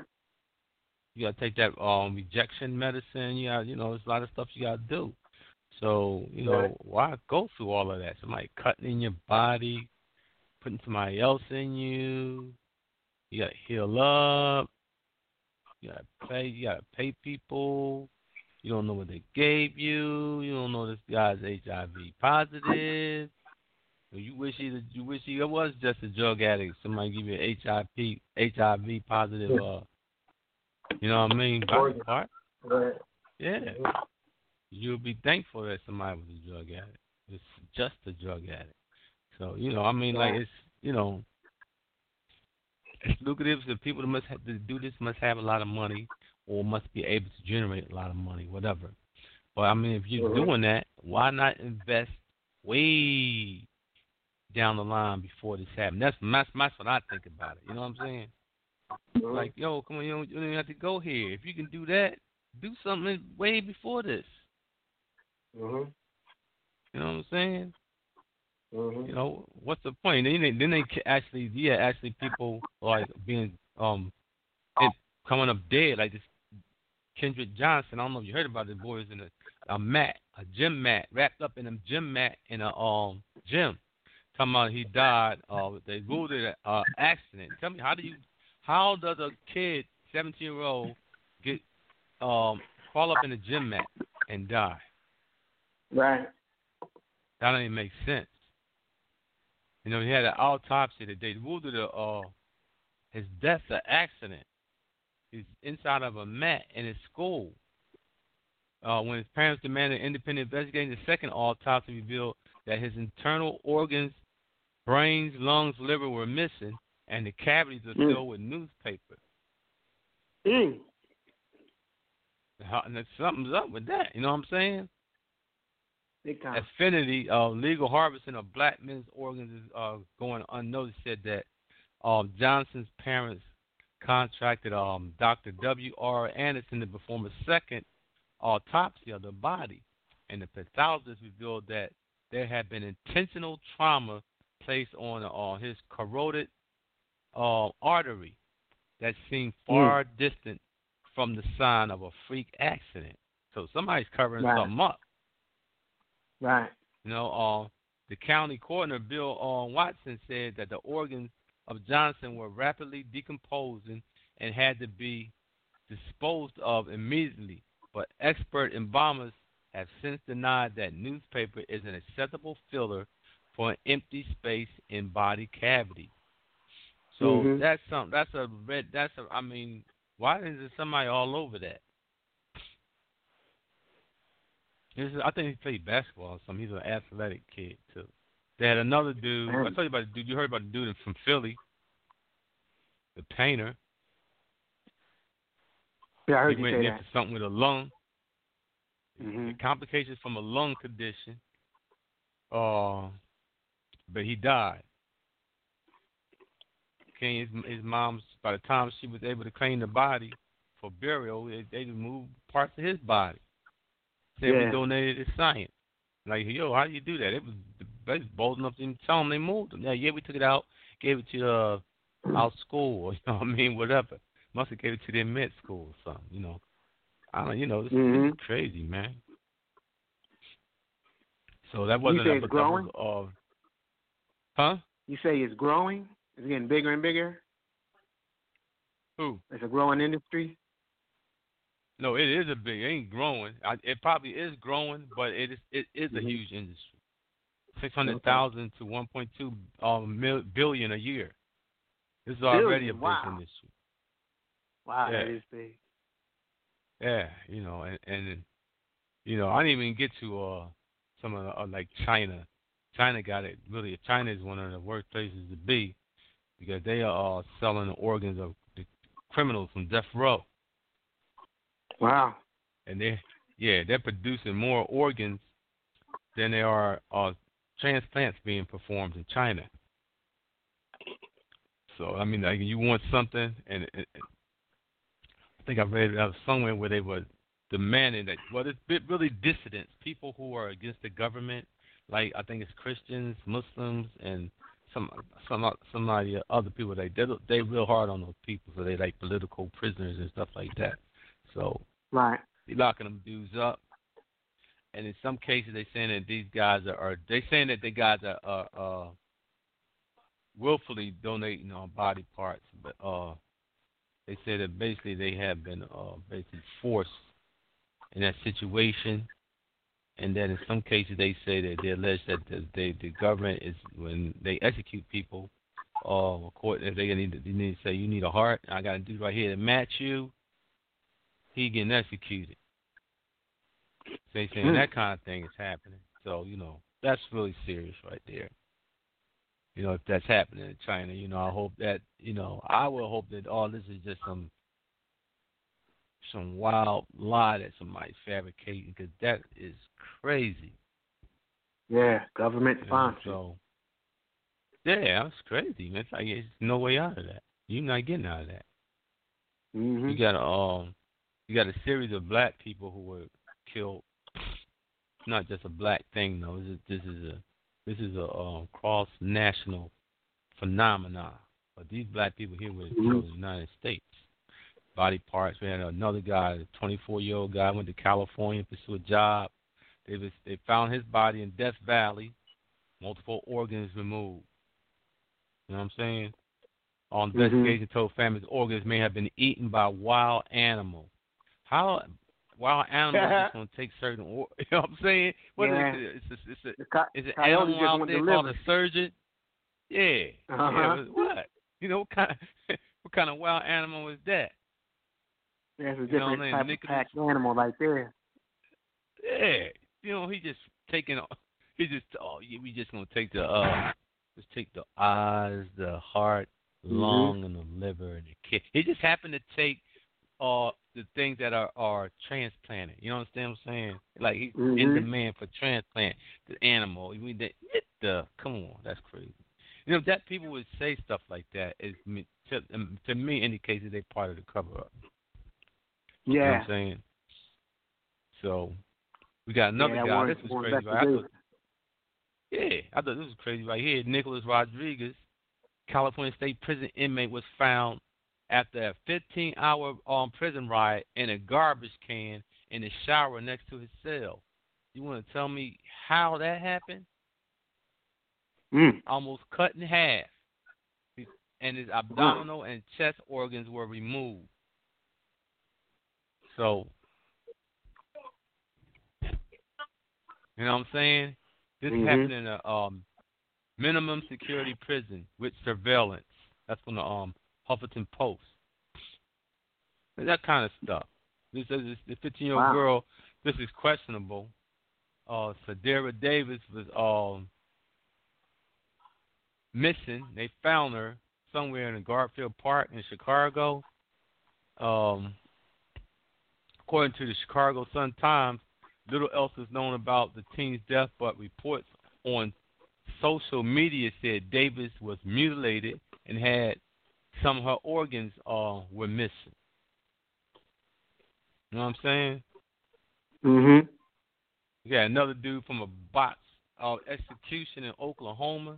[SPEAKER 3] you gotta take that um rejection medicine. You got, you know, there's a lot of stuff you gotta do. So you know,
[SPEAKER 4] Right.
[SPEAKER 3] why go through all of that? Somebody cutting in your body, putting somebody else in you. You gotta heal up. You gotta pay. You gotta pay people. You don't know what they gave you. You don't know this guy's H I V positive. You wish he, you wish he was just a drug addict. Somebody give you an H I V, H I V positive. Uh, you know what I mean? Body part.
[SPEAKER 4] Right.
[SPEAKER 3] Yeah. You'll be thankful that somebody was a drug addict. It's just a drug addict. So you know, I mean, like it's you know, it's lucrative. So people that must have to do this must have a lot of money, or must be able to generate a lot of money, whatever. But I mean, if you're
[SPEAKER 4] Mm-hmm.
[SPEAKER 3] doing that, why not invest way down the line before this happens? That's that's, that's what I think about it. You know what I'm saying?
[SPEAKER 4] Mm-hmm.
[SPEAKER 3] Like, yo, come on, you don't, you don't even have to go here. If you can do that, do something way before this.
[SPEAKER 4] Mm-hmm.
[SPEAKER 3] You know what I'm saying?
[SPEAKER 4] Mm-hmm.
[SPEAKER 3] You know, what's the point? Then they, then they ca- actually, yeah, actually people like being um it, coming up dead, like this Kendrick Johnson. I don't know if you heard about this boy was in a, a mat, a gym mat, wrapped up in a gym mat in a um gym. Talking about he died. Uh, they ruled it an uh, accident. Tell me, how do you, how does a kid, seventeen year old, get um crawl up in a gym mat and die?
[SPEAKER 4] Right.
[SPEAKER 3] That don't even make sense. You know, he had an autopsy that they ruled it a, uh, his death's an accident. He's inside of a mat in his school. Uh, when his parents demanded independent investigation, the second autopsy revealed that his internal organs, brains, lungs, liver were missing, and the cavities are
[SPEAKER 4] Mm.
[SPEAKER 3] filled with newspaper.
[SPEAKER 4] Mm.
[SPEAKER 3] And there's something's up with that. You know what I'm saying?
[SPEAKER 4] Big time.
[SPEAKER 3] Affinity, uh, legal harvesting of black men's organs is uh, going unnoticed. Said that um, Johnson's parents contracted um, Doctor W R Anderson to perform a second autopsy of the body, and the pathologist revealed that there had been intentional trauma placed on uh, his carotid uh, artery that seemed far mm. distant from the sign of a freak accident. So somebody's covering
[SPEAKER 4] right.
[SPEAKER 3] something up.
[SPEAKER 4] Right.
[SPEAKER 3] You know, uh, the county coroner, Bill uh, Watson, said that the organs of Johnson were rapidly decomposing and had to be disposed of immediately. But expert embalmers have since denied that newspaper is an acceptable filler for an empty space in body cavity. So
[SPEAKER 4] mm-hmm.
[SPEAKER 3] that's some. That's a red. That's a. I mean, why is there somebody all over that? This is, I think he played basketball or something. He's an athletic kid too. They had another dude. I told you about the dude. You heard about the dude from Philly, the painter.
[SPEAKER 4] Yeah, I heard
[SPEAKER 3] he
[SPEAKER 4] you
[SPEAKER 3] went
[SPEAKER 4] say
[SPEAKER 3] into
[SPEAKER 4] that.
[SPEAKER 3] something with a lung.
[SPEAKER 4] Mm-hmm.
[SPEAKER 3] Complications from a lung condition. Uh, but he died. Okay, his, his mom's, by the time she was able to claim the body for burial, they, they removed parts of his body. Said
[SPEAKER 4] yeah.
[SPEAKER 3] we donated it to science. Like, yo, how do you do that? It was, they was bold enough to even tell them they moved them. Yeah, yeah, we took it out, gave it to uh, our school, or, you know what I mean, whatever. Must have gave it to their med school or something, you know. I don't, you know, this,
[SPEAKER 4] mm-hmm.
[SPEAKER 3] this is crazy, man. So that wasn't.
[SPEAKER 4] You say
[SPEAKER 3] a,
[SPEAKER 4] it's
[SPEAKER 3] but
[SPEAKER 4] growing?
[SPEAKER 3] That was, uh, huh?
[SPEAKER 4] You say it's growing? It's getting bigger and bigger?
[SPEAKER 3] Who?
[SPEAKER 4] It's a growing industry?
[SPEAKER 3] No, it is a big. It ain't growing. I, it probably is growing, but it is. It is
[SPEAKER 4] mm-hmm.
[SPEAKER 3] a huge industry. six hundred thousand to one point two um, mil- billion a year. This is already
[SPEAKER 4] Billion.
[SPEAKER 3] a big
[SPEAKER 4] Wow.
[SPEAKER 3] industry.
[SPEAKER 4] Wow,
[SPEAKER 3] Yeah.
[SPEAKER 4] that is big.
[SPEAKER 3] Yeah, you know, and, and you know, I didn't even get to uh some of the, uh, like China. China got it really. China is one of the worst places to be because they are uh, selling the organs of the criminals from death row,
[SPEAKER 4] Wow.
[SPEAKER 3] and they yeah they're producing more organs than there are uh, transplants being performed in China. So I mean, like you want something, and it, it, I think I read it out somewhere where they were demanding that. Well, it's bit really dissidents, people who are against the government, like I think it's Christians, Muslims, and some some some of the other people. They they they real hard on those people, so they like political prisoners and stuff like that. So
[SPEAKER 4] Right.
[SPEAKER 3] they locking them dudes up, and in some cases they saying that these guys are, are they saying that the guys are uh, uh, willfully donating on body parts, but uh, they say that basically they have been uh, basically forced in that situation, and then in some cases they say that they allege that the, they, the government is when they execute people, uh, court if they need to, they need to say you need a heart, I got to do right here to match you, he getting executed. So they saying
[SPEAKER 4] Mm.
[SPEAKER 3] that kind of thing is happening. So you know that's really serious right there. You know, if that's happening in China, you know, I hope that, you know, I will hope that all this is just some some wild lie that somebody's fabricating, because that is crazy.
[SPEAKER 4] Yeah, government
[SPEAKER 3] You know,
[SPEAKER 4] sponsored.
[SPEAKER 3] so, yeah, that's crazy, man. It's like, there's no way out of that. You're not getting out of that.
[SPEAKER 4] Mm-hmm.
[SPEAKER 3] You got a, um, you got a series of black people who were killed. It's not just a black thing, though. This is, this is a This is a um, cross-national phenomenon. But these black people here were killed in the United States. Body parts. We had another guy, a twenty-four-year-old guy, went to California to pursue a job. They was, they found his body in Death Valley, multiple organs removed. You know what I'm saying? On
[SPEAKER 4] Mm-hmm.
[SPEAKER 3] investigation, told families organs may have been eaten by wild animals. How wild animals just gonna take certain organs? You know what I'm saying? What
[SPEAKER 4] Yeah.
[SPEAKER 3] is it? It's a, it's a,
[SPEAKER 4] The co-
[SPEAKER 3] is an
[SPEAKER 4] coyote
[SPEAKER 3] animal
[SPEAKER 4] just
[SPEAKER 3] out
[SPEAKER 4] want
[SPEAKER 3] there
[SPEAKER 4] to
[SPEAKER 3] called a
[SPEAKER 4] deliver.
[SPEAKER 3] surgeon? Yeah.
[SPEAKER 4] Uh-huh.
[SPEAKER 3] Yeah. but What? You know what kind of what kind of wild animal is that?
[SPEAKER 4] That's a
[SPEAKER 3] You know,
[SPEAKER 4] different
[SPEAKER 3] and
[SPEAKER 4] type
[SPEAKER 3] Nicholas-
[SPEAKER 4] of packed animal right there.
[SPEAKER 3] Yeah. You know, he just taking. He just. Oh, yeah, we just gonna take the. Uh, just take the eyes, the heart,
[SPEAKER 4] Mm-hmm.
[SPEAKER 3] lung, and the liver, and the kidney. He just happened to take. Uh, the things that are, are transplanted. You understand what I'm saying? Like he's
[SPEAKER 4] Mm-hmm.
[SPEAKER 3] in demand for transplant the animal. I mean, the, the come on, that's crazy. You know that people would say stuff like that is to, um, to me indicates that they're part of the cover up. You know what
[SPEAKER 4] Yeah.
[SPEAKER 3] I'm saying? So we got another
[SPEAKER 4] yeah, that
[SPEAKER 3] guy.
[SPEAKER 4] warrants
[SPEAKER 3] This was
[SPEAKER 4] more
[SPEAKER 3] crazy. Right? I
[SPEAKER 4] investigation.
[SPEAKER 3] thought, yeah, I thought this was crazy right here. Nicholas Rodriguez, California State Prison inmate, was found after a fifteen-hour um, prison ride in a garbage can in the shower next to his cell. You want to tell me how that happened?
[SPEAKER 4] Mm.
[SPEAKER 3] Almost cut in half, and his abdominal and chest organs were removed. So, you know what I'm saying? This
[SPEAKER 4] Mm-hmm.
[SPEAKER 3] happened in a um, minimum security prison with surveillance. That's from the um, Huffington Post. That kind of stuff. This is the fifteen-year-old
[SPEAKER 4] Wow.
[SPEAKER 3] girl. This is questionable. Uh, Sadara Davis was um missing. They found her somewhere in the Garfield Park in Chicago. Um, according to the Chicago Sun-Times, little else is known about the teen's death, but reports on social media said Davis was mutilated and had some of her organs uh, were missing. You know what I'm saying?
[SPEAKER 4] Mm-hmm.
[SPEAKER 3] We got another dude from a box uh, execution in Oklahoma.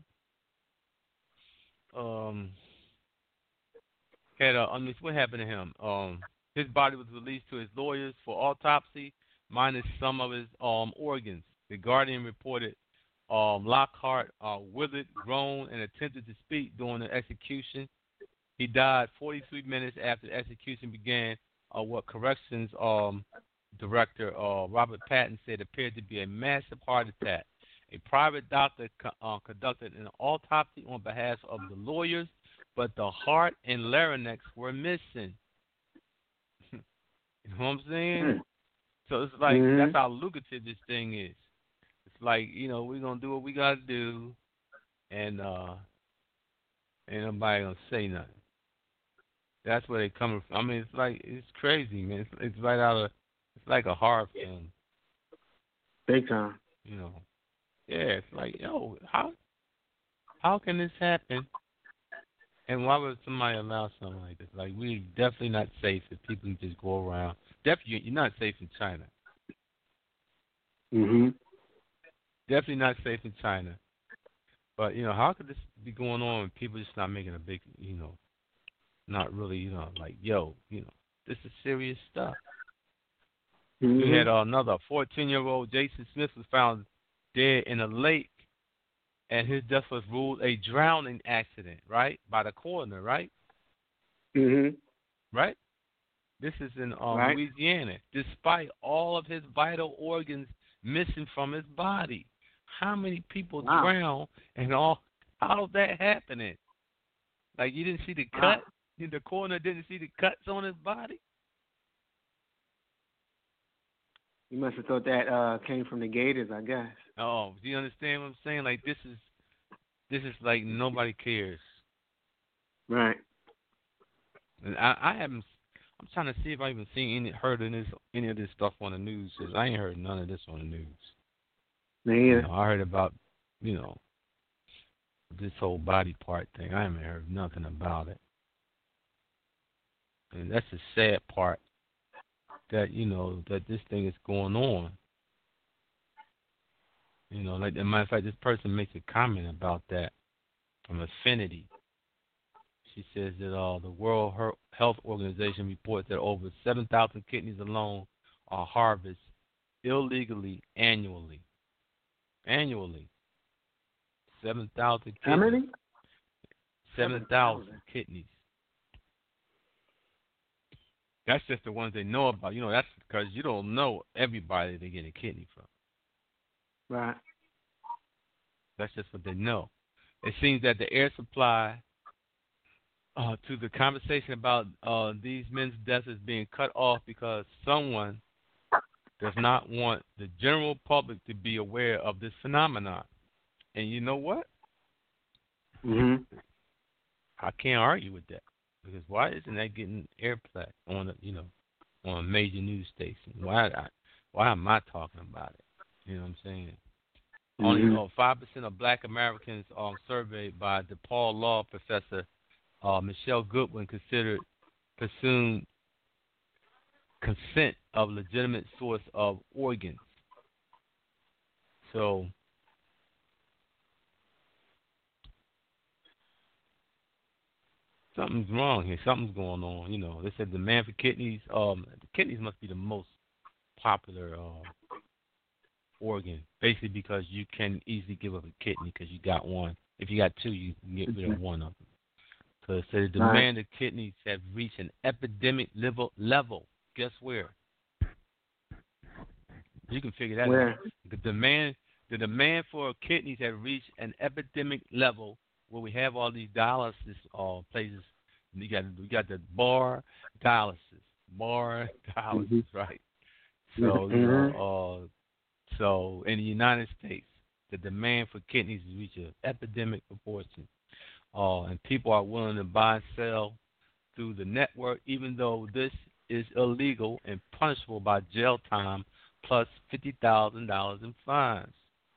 [SPEAKER 3] Um, had a, I mean, what happened to him? Um, his body was released to his lawyers for autopsy, minus some of his um organs. The Guardian reported um Lockhart uh, withered, groaned, and attempted to speak during the execution. He died forty-three minutes after the execution began. Uh, what corrections um director uh, Robert Patton said appeared to be a massive heart attack. A private doctor co- uh, conducted an autopsy on behalf of the lawyers, but the heart and larynx were missing. You know what I'm saying?
[SPEAKER 4] Mm.
[SPEAKER 3] So it's like
[SPEAKER 4] Mm-hmm.
[SPEAKER 3] that's how lucrative this thing is. It's like, you know, we're gonna do what we gotta do, and uh, ain't nobody gonna say nothing. That's where they coming from. I mean, it's like it's crazy, man. It's, it's right out of it's like a horror film,
[SPEAKER 4] Big time.
[SPEAKER 3] you know. Yeah, it's like, yo, how how can this happen? And why would somebody allow something like this? Like, we're definitely not safe if people can just go around. Definitely, you're not safe in China.
[SPEAKER 4] Mm-hmm.
[SPEAKER 3] Definitely not safe in China. But, you know, how could this be going on and people just not making a big, you know, not really, you know, like, yo, you know, this is serious stuff.
[SPEAKER 4] Mm-hmm.
[SPEAKER 3] We had uh, another fourteen-year-old Jason Smith was found dead in a lake, and his death was ruled a drowning accident, right, by the coroner, right?
[SPEAKER 4] Mm-hmm.
[SPEAKER 3] Right? This is in um,
[SPEAKER 4] Right.
[SPEAKER 3] Louisiana. Despite all of his vital organs missing from his body, how many people
[SPEAKER 4] Wow.
[SPEAKER 3] drown and all? How's that happening? Like, you didn't see the cut?
[SPEAKER 4] Wow.
[SPEAKER 3] The coroner didn't see the cuts on his body?
[SPEAKER 4] You must have thought that uh, came from the Gators, I guess.
[SPEAKER 3] Oh, do you understand what I'm saying? Like, this is this is like nobody cares.
[SPEAKER 4] Right.
[SPEAKER 3] And I, I haven't. I'm trying to see if I even seen any heard of this any of this stuff on the news. 'Cause I ain't heard none of this on the news.
[SPEAKER 4] Me
[SPEAKER 3] You
[SPEAKER 4] either.
[SPEAKER 3] know, I heard about, you know, this whole body part thing. I haven't heard nothing about it. And that's the sad part, that, you know, that this thing is going on. You know, like, as a matter of fact, this person makes a comment about that from Affinity. She says that uh, the World Her- Health Organization reports that over seven thousand kidneys alone are harvested illegally annually. Annually. seven thousand kidneys.
[SPEAKER 4] How many?
[SPEAKER 3] seven thousand kidneys. That's just the ones they know about. You know, that's because you don't know everybody they get a kidney from.
[SPEAKER 4] Right.
[SPEAKER 3] That's just what they know. It seems that the air supply uh, to the conversation about uh, these men's deaths is being cut off because someone does not want the general public to be aware of this phenomenon. And you know what?
[SPEAKER 4] Mm-hmm.
[SPEAKER 3] I can't argue with that, because why isn't that getting airplay on a, you know, on a major news station? Why I, why am I talking about it? You know what I'm saying?
[SPEAKER 4] Mm-hmm.
[SPEAKER 3] Only uh, five percent of Black Americans um, surveyed by DePaul law professor uh, Michelle Goodwin considered pursuing consent of legitimate source of organs. So something's wrong here. Something's going on. You know, they said demand for kidneys. Um, the kidneys must be the most popular uh, organ, basically because you can easily give up a kidney because you got one. If you got two, you can get rid of one of them. So it said the demand of kidneys have reached an epidemic level. Level. Guess where? You can figure that
[SPEAKER 4] Where?
[SPEAKER 3] out. The demand, the demand for kidneys have reached an epidemic level where we have all these dialysis uh, places. You got we got the bar dialysis, bar dialysis,
[SPEAKER 4] Mm-hmm.
[SPEAKER 3] right? So
[SPEAKER 4] Mm-hmm.
[SPEAKER 3] you know, uh, so in the United States, the demand for kidneys has reached an epidemic proportion, uh, and people are willing to buy and sell through the network, even though this is illegal and punishable by jail time plus fifty thousand dollars in fines.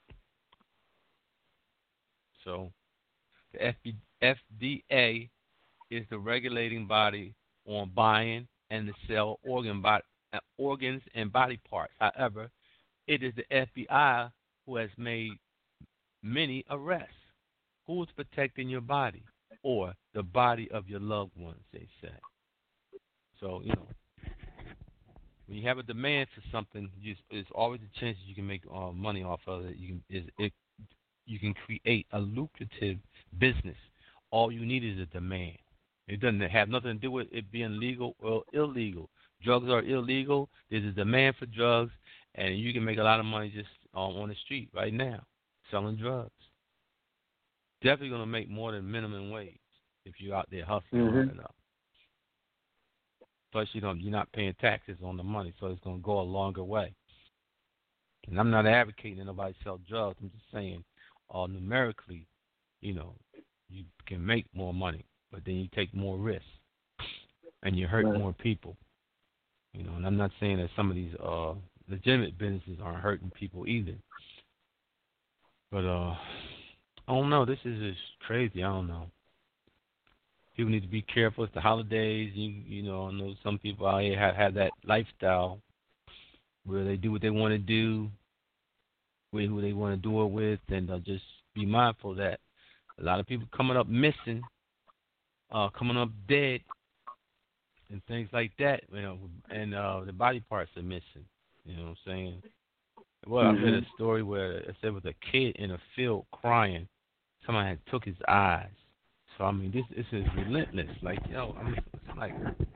[SPEAKER 3] So the F D A is the regulating body on buying and to sell organ body, uh, organs and body parts. However, it is the F B I who has made many arrests. Who is protecting your body or the body of your loved ones, they say. So, you know, when you have a demand for something, you, there's always a chance that you can make uh, money off of it. You can, is, it. You can create a lucrative business. All you need is a demand. It doesn't have nothing to do with it being legal or illegal. Drugs are illegal. There's a demand for drugs, and you can make a lot of money just um, on the street right now. selling drugs. Definitely going to make more than minimum wage if you're out there hustling
[SPEAKER 4] Mm-hmm.
[SPEAKER 3] hard enough. Plus, you don't, you're not paying taxes on the money, so it's going to go a longer way. And I'm not advocating that nobody sell drugs. I'm just saying, uh, numerically, you know, you can make more money, but then you take more risks, and you hurt
[SPEAKER 4] Right.
[SPEAKER 3] more people. You know, and I'm not saying that some of these uh, legitimate businesses aren't hurting people either. But uh, I don't know. This is just crazy. I don't know. People need to be careful. It's the holidays. You you know, I know some people out here have, have that lifestyle where they do what they want to do, with who they want to do it with, and uh, just be mindful that a lot of people coming up missing, uh, coming up dead, and things like that. You know, and uh, the body parts are missing. You know what I'm saying? Well,
[SPEAKER 4] Mm-hmm.
[SPEAKER 3] I read a story where it said with a kid in a field crying, somebody had took his eyes. So I mean, this this is relentless. Like, yo, I mean, it's like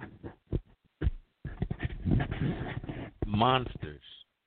[SPEAKER 3] monsters.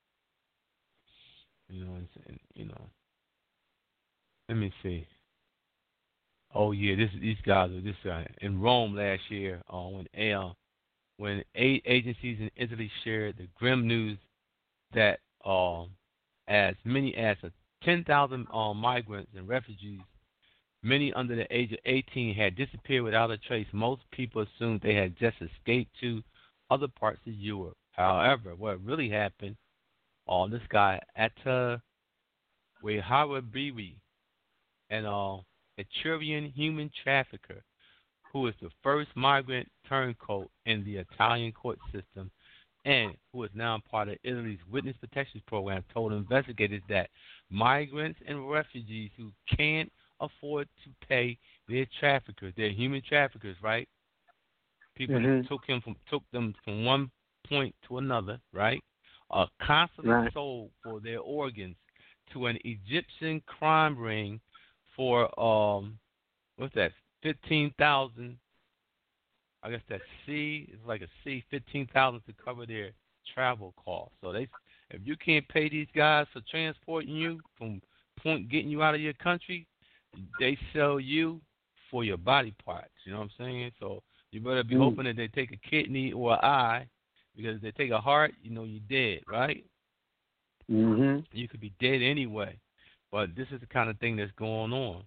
[SPEAKER 3] You know, and, and you know. Let me see. Oh yeah, this these guys are this guy in Rome last year. Uh, when uh, when eight agencies in Italy shared the grim news that um, as many as ten thousand uh, migrants and refugees, many under the age of eighteen, had disappeared without a trace. Most people assumed they had just escaped to other parts of Europe. However, what really happened, uh, this guy, Atta Weharabiwi, an uh, Etrurian human trafficker who is the first migrant turncoat in the Italian court system and who is now part of Italy's witness protection program, told investigators that migrants and refugees who can't afford to pay their traffickers, their human traffickers, right? People
[SPEAKER 4] Mm-hmm.
[SPEAKER 3] that took him from took them from one point to another, right? Are constantly
[SPEAKER 4] Right.
[SPEAKER 3] sold for their organs to an Egyptian crime ring for um, what's that? Fifteen thousand. I guess that's C. It's like a C. Fifteen thousand to cover their travel costs. So they, if you can't pay these guys for transporting you from point getting you out of your country, they sell you for your body parts. You know what I'm saying? So you better be
[SPEAKER 4] Mm.
[SPEAKER 3] hoping that they take a kidney or an eye, because if they take a heart, you know you're dead, right?
[SPEAKER 4] Mm-hmm.
[SPEAKER 3] You could be dead anyway. But this is the kind of thing that's going on.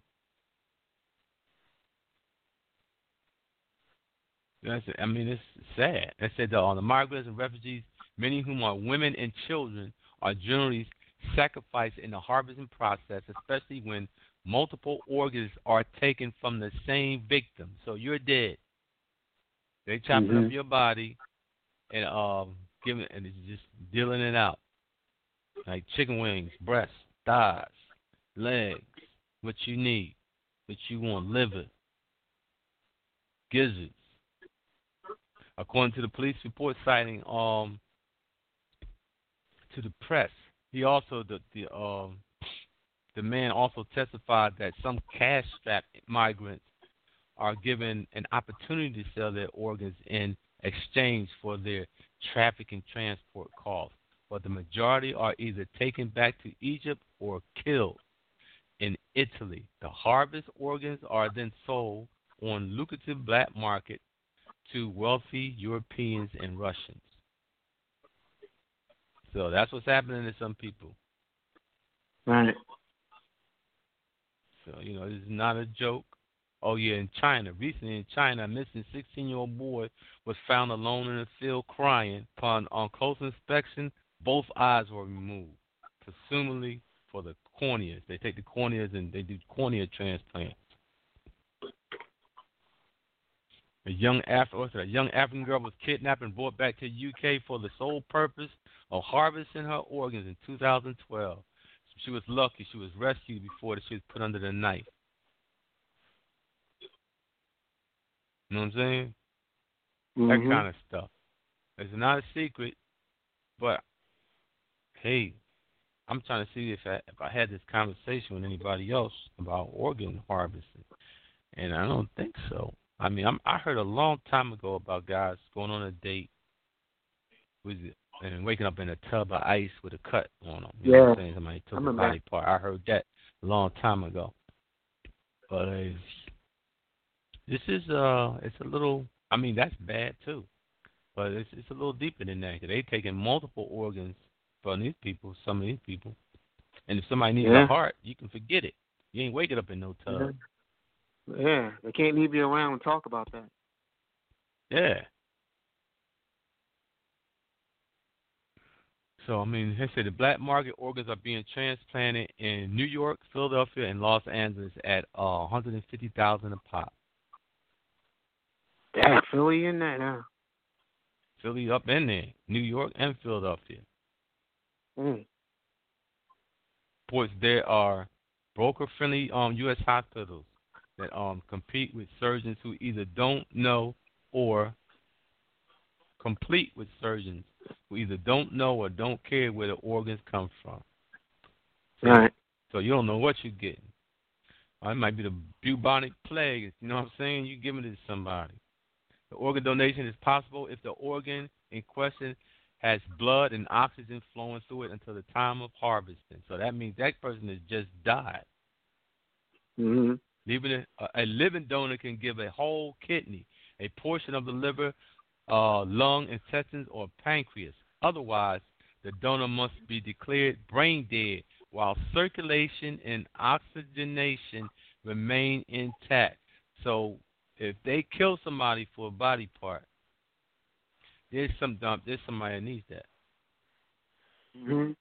[SPEAKER 3] That's, I mean, it's sad. They said that all the migrants and refugees, many of whom are women and children, are generally sacrificed in the harvesting process, especially when multiple organs are taken from the same victim. So you're dead. They chopping
[SPEAKER 4] Mm-hmm.
[SPEAKER 3] up your body and um giving and it's just dealing it out, like chicken wings, breasts, thighs, legs, what you need, what you want, liver, gizzards. According to the police report citing um to the press, he also the the um the man also testified that some cash-strapped migrants are given an opportunity to sell their organs in exchange for their traffic and transport costs, but the majority are either taken back to Egypt or killed in Italy. The harvest organs are then sold on lucrative black market to wealthy Europeans and Russians. So that's what's happening to some people.
[SPEAKER 4] Right.
[SPEAKER 3] So, you know, this is not a joke. Oh, yeah, in China. Recently in China, a missing sixteen-year-old boy was found alone in a field crying. Upon on close inspection, both eyes were removed, presumably for the corneas. They take the corneas and they do cornea transplants. A young, Af- a young African girl was kidnapped and brought back to the U K for the sole purpose of harvesting her organs in two thousand twelve. She was lucky. She was rescued before she was put under the knife. You know what I'm saying?
[SPEAKER 4] Mm-hmm.
[SPEAKER 3] That kind of stuff. It's not a secret, but hey, I'm trying to see if I, if I had this conversation with anybody else about organ harvesting, and I don't think so. I mean, I'm, I heard a long time ago about guys going on a date with and waking up in a tub of ice with a cut on them. You know
[SPEAKER 4] Yeah.
[SPEAKER 3] what I'm saying? Somebody took a body part. I heard that a long time ago. But uh, this is uh, it's a little. I mean, that's bad too. But it's it's a little deeper than that. They taking multiple organs from these people, some of these people. And if somebody needs
[SPEAKER 4] yeah.
[SPEAKER 3] a heart, you can forget it. You ain't waking up in no tub.
[SPEAKER 4] Yeah. yeah, they can't leave you around and talk about that.
[SPEAKER 3] Yeah. So, I mean, they say the black market organs are being transplanted in New York, Philadelphia, and Los Angeles at uh, one hundred fifty thousand dollars a pop.
[SPEAKER 4] Yeah, Philly in that now.
[SPEAKER 3] Philly up in there, New York and Philadelphia.
[SPEAKER 4] Mm.
[SPEAKER 3] Reports there are broker-friendly um, U S hospitals that um, compete with surgeons who either don't know or complete with surgeons who either don't know or don't care where the organs come from. So,
[SPEAKER 4] right.
[SPEAKER 3] So you don't know what you're getting. Or it might be the bubonic plague. You know what I'm saying? You're giving it to somebody. The organ donation is possible if the organ in question has blood and oxygen flowing through it until the time of harvesting. So that means that person has just died.
[SPEAKER 4] Mm-hmm.
[SPEAKER 3] Even a, a living donor can give a whole kidney, a portion of the liver, uh, lung, intestines, or pancreas. Otherwise, the donor must be declared brain dead while circulation and oxygenation remain intact. So if they kill somebody for a body part, there's some dump. There's somebody that needs that.
[SPEAKER 4] Mm-hmm.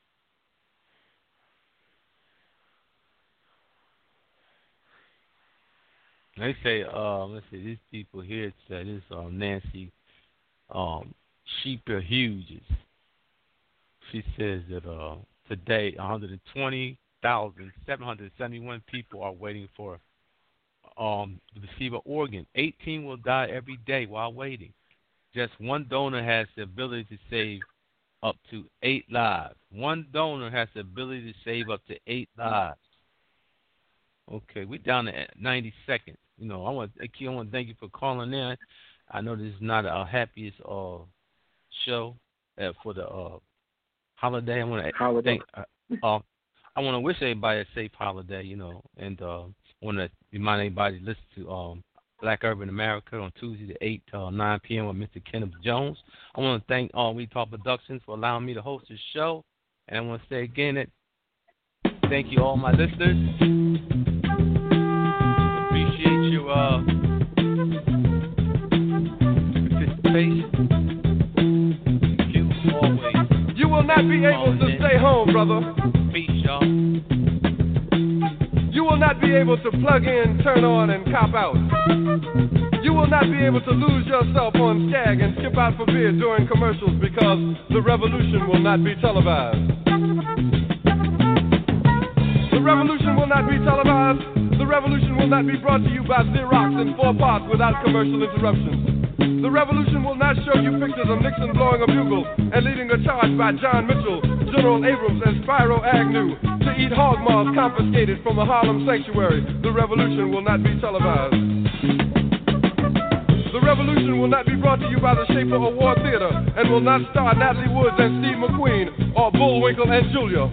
[SPEAKER 3] They say, uh, let's see, these people here say this um, Nancy um, Sheeper Hughes. She says that uh, today one hundred twenty thousand seven hundred seventy-one people are waiting for um, to receive an organ. eighteen will die every day while waiting. Just one donor has the ability to save up to eight lives. One donor has the ability to save up to eight lives. Okay, we're down to ninety seconds. You know, I want, I want to thank you for calling in. I know this is not our happiest uh, show uh, for the uh, holiday. I want to thank. Uh, uh, I want to wish everybody a safe holiday. You know, and uh, I want to remind everybody to listen to um, Black Urban America on Tuesday the eight to nine p.m. with Mister Kenneth Jones. I want to thank All We Talk Productions for allowing me to host this show, and I want to say again that thank you all my listeners. Appreciate your uh, participation. You always.
[SPEAKER 2] You will not be able to stay home, brother.
[SPEAKER 3] Peace, y'all.
[SPEAKER 2] You will not be able to plug in, turn on, and cop out. You will not be able to lose yourself on Skag and skip out for beer during commercials because the revolution will not be televised. The revolution will not be televised. The revolution will not be brought to you by Xerox in four parts without commercial interruptions. The revolution will not show you pictures of Nixon blowing a bugle and leading a charge by John Mitchell, General Abrams, and Spyro Agnew to eat hog maws confiscated from a Harlem sanctuary. The revolution will not be televised. The revolution will not be brought to you by the Schaefer Award Theater and will not star Natalie Woods and Steve McQueen or Bullwinkle and Julia.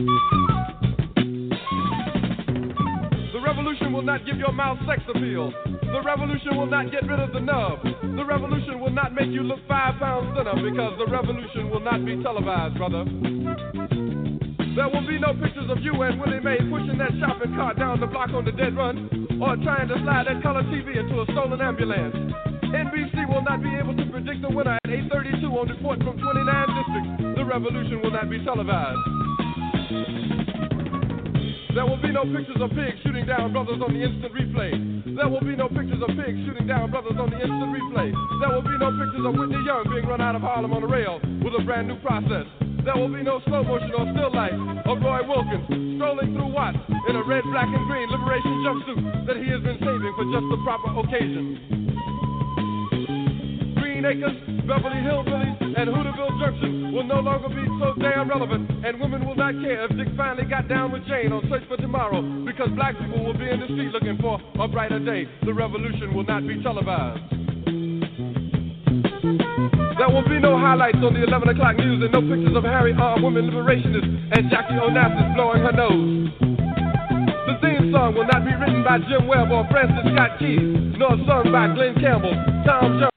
[SPEAKER 2] The revolution will not give your mouth sex appeal. The revolution will not get rid of the nub. The revolution will not make you look five pounds thinner because the revolution will not be televised, brother. There will be no pictures of you and Willie Mae pushing that shopping cart down the block on the dead run or trying to slide that color T V into a stolen ambulance. N B C will not be able to predict the winner at eight thirty-two on Report from twenty-nine districts. The revolution will not be televised. There will be no pictures of pigs shooting down brothers on the instant replay. There will be no pictures of pigs shooting down brothers on the instant replay. There will be no pictures of Whitney Young being run out of Harlem on a rail with a brand new process. There will be no slow motion or still life of Roy Wilkins strolling through Watts in a red, black, and green liberation jumpsuit that he has been saving for just the proper occasion. Green Acres, Beverly Hillbillies, and Hooterville Junction will no longer be so damn relevant, and women will not care if Dick finally got down with Jane on Search for Tomorrow, because black people will be in the street looking for a brighter day. The revolution will not be televised. There will be no highlights on the eleven o'clock news and no pictures of Harry armed women liberationists and Jackie Onassis blowing her nose. The theme song will not be written by Jim Webb or Francis Scott Key, nor sung by Glenn Campbell, Tom Jones.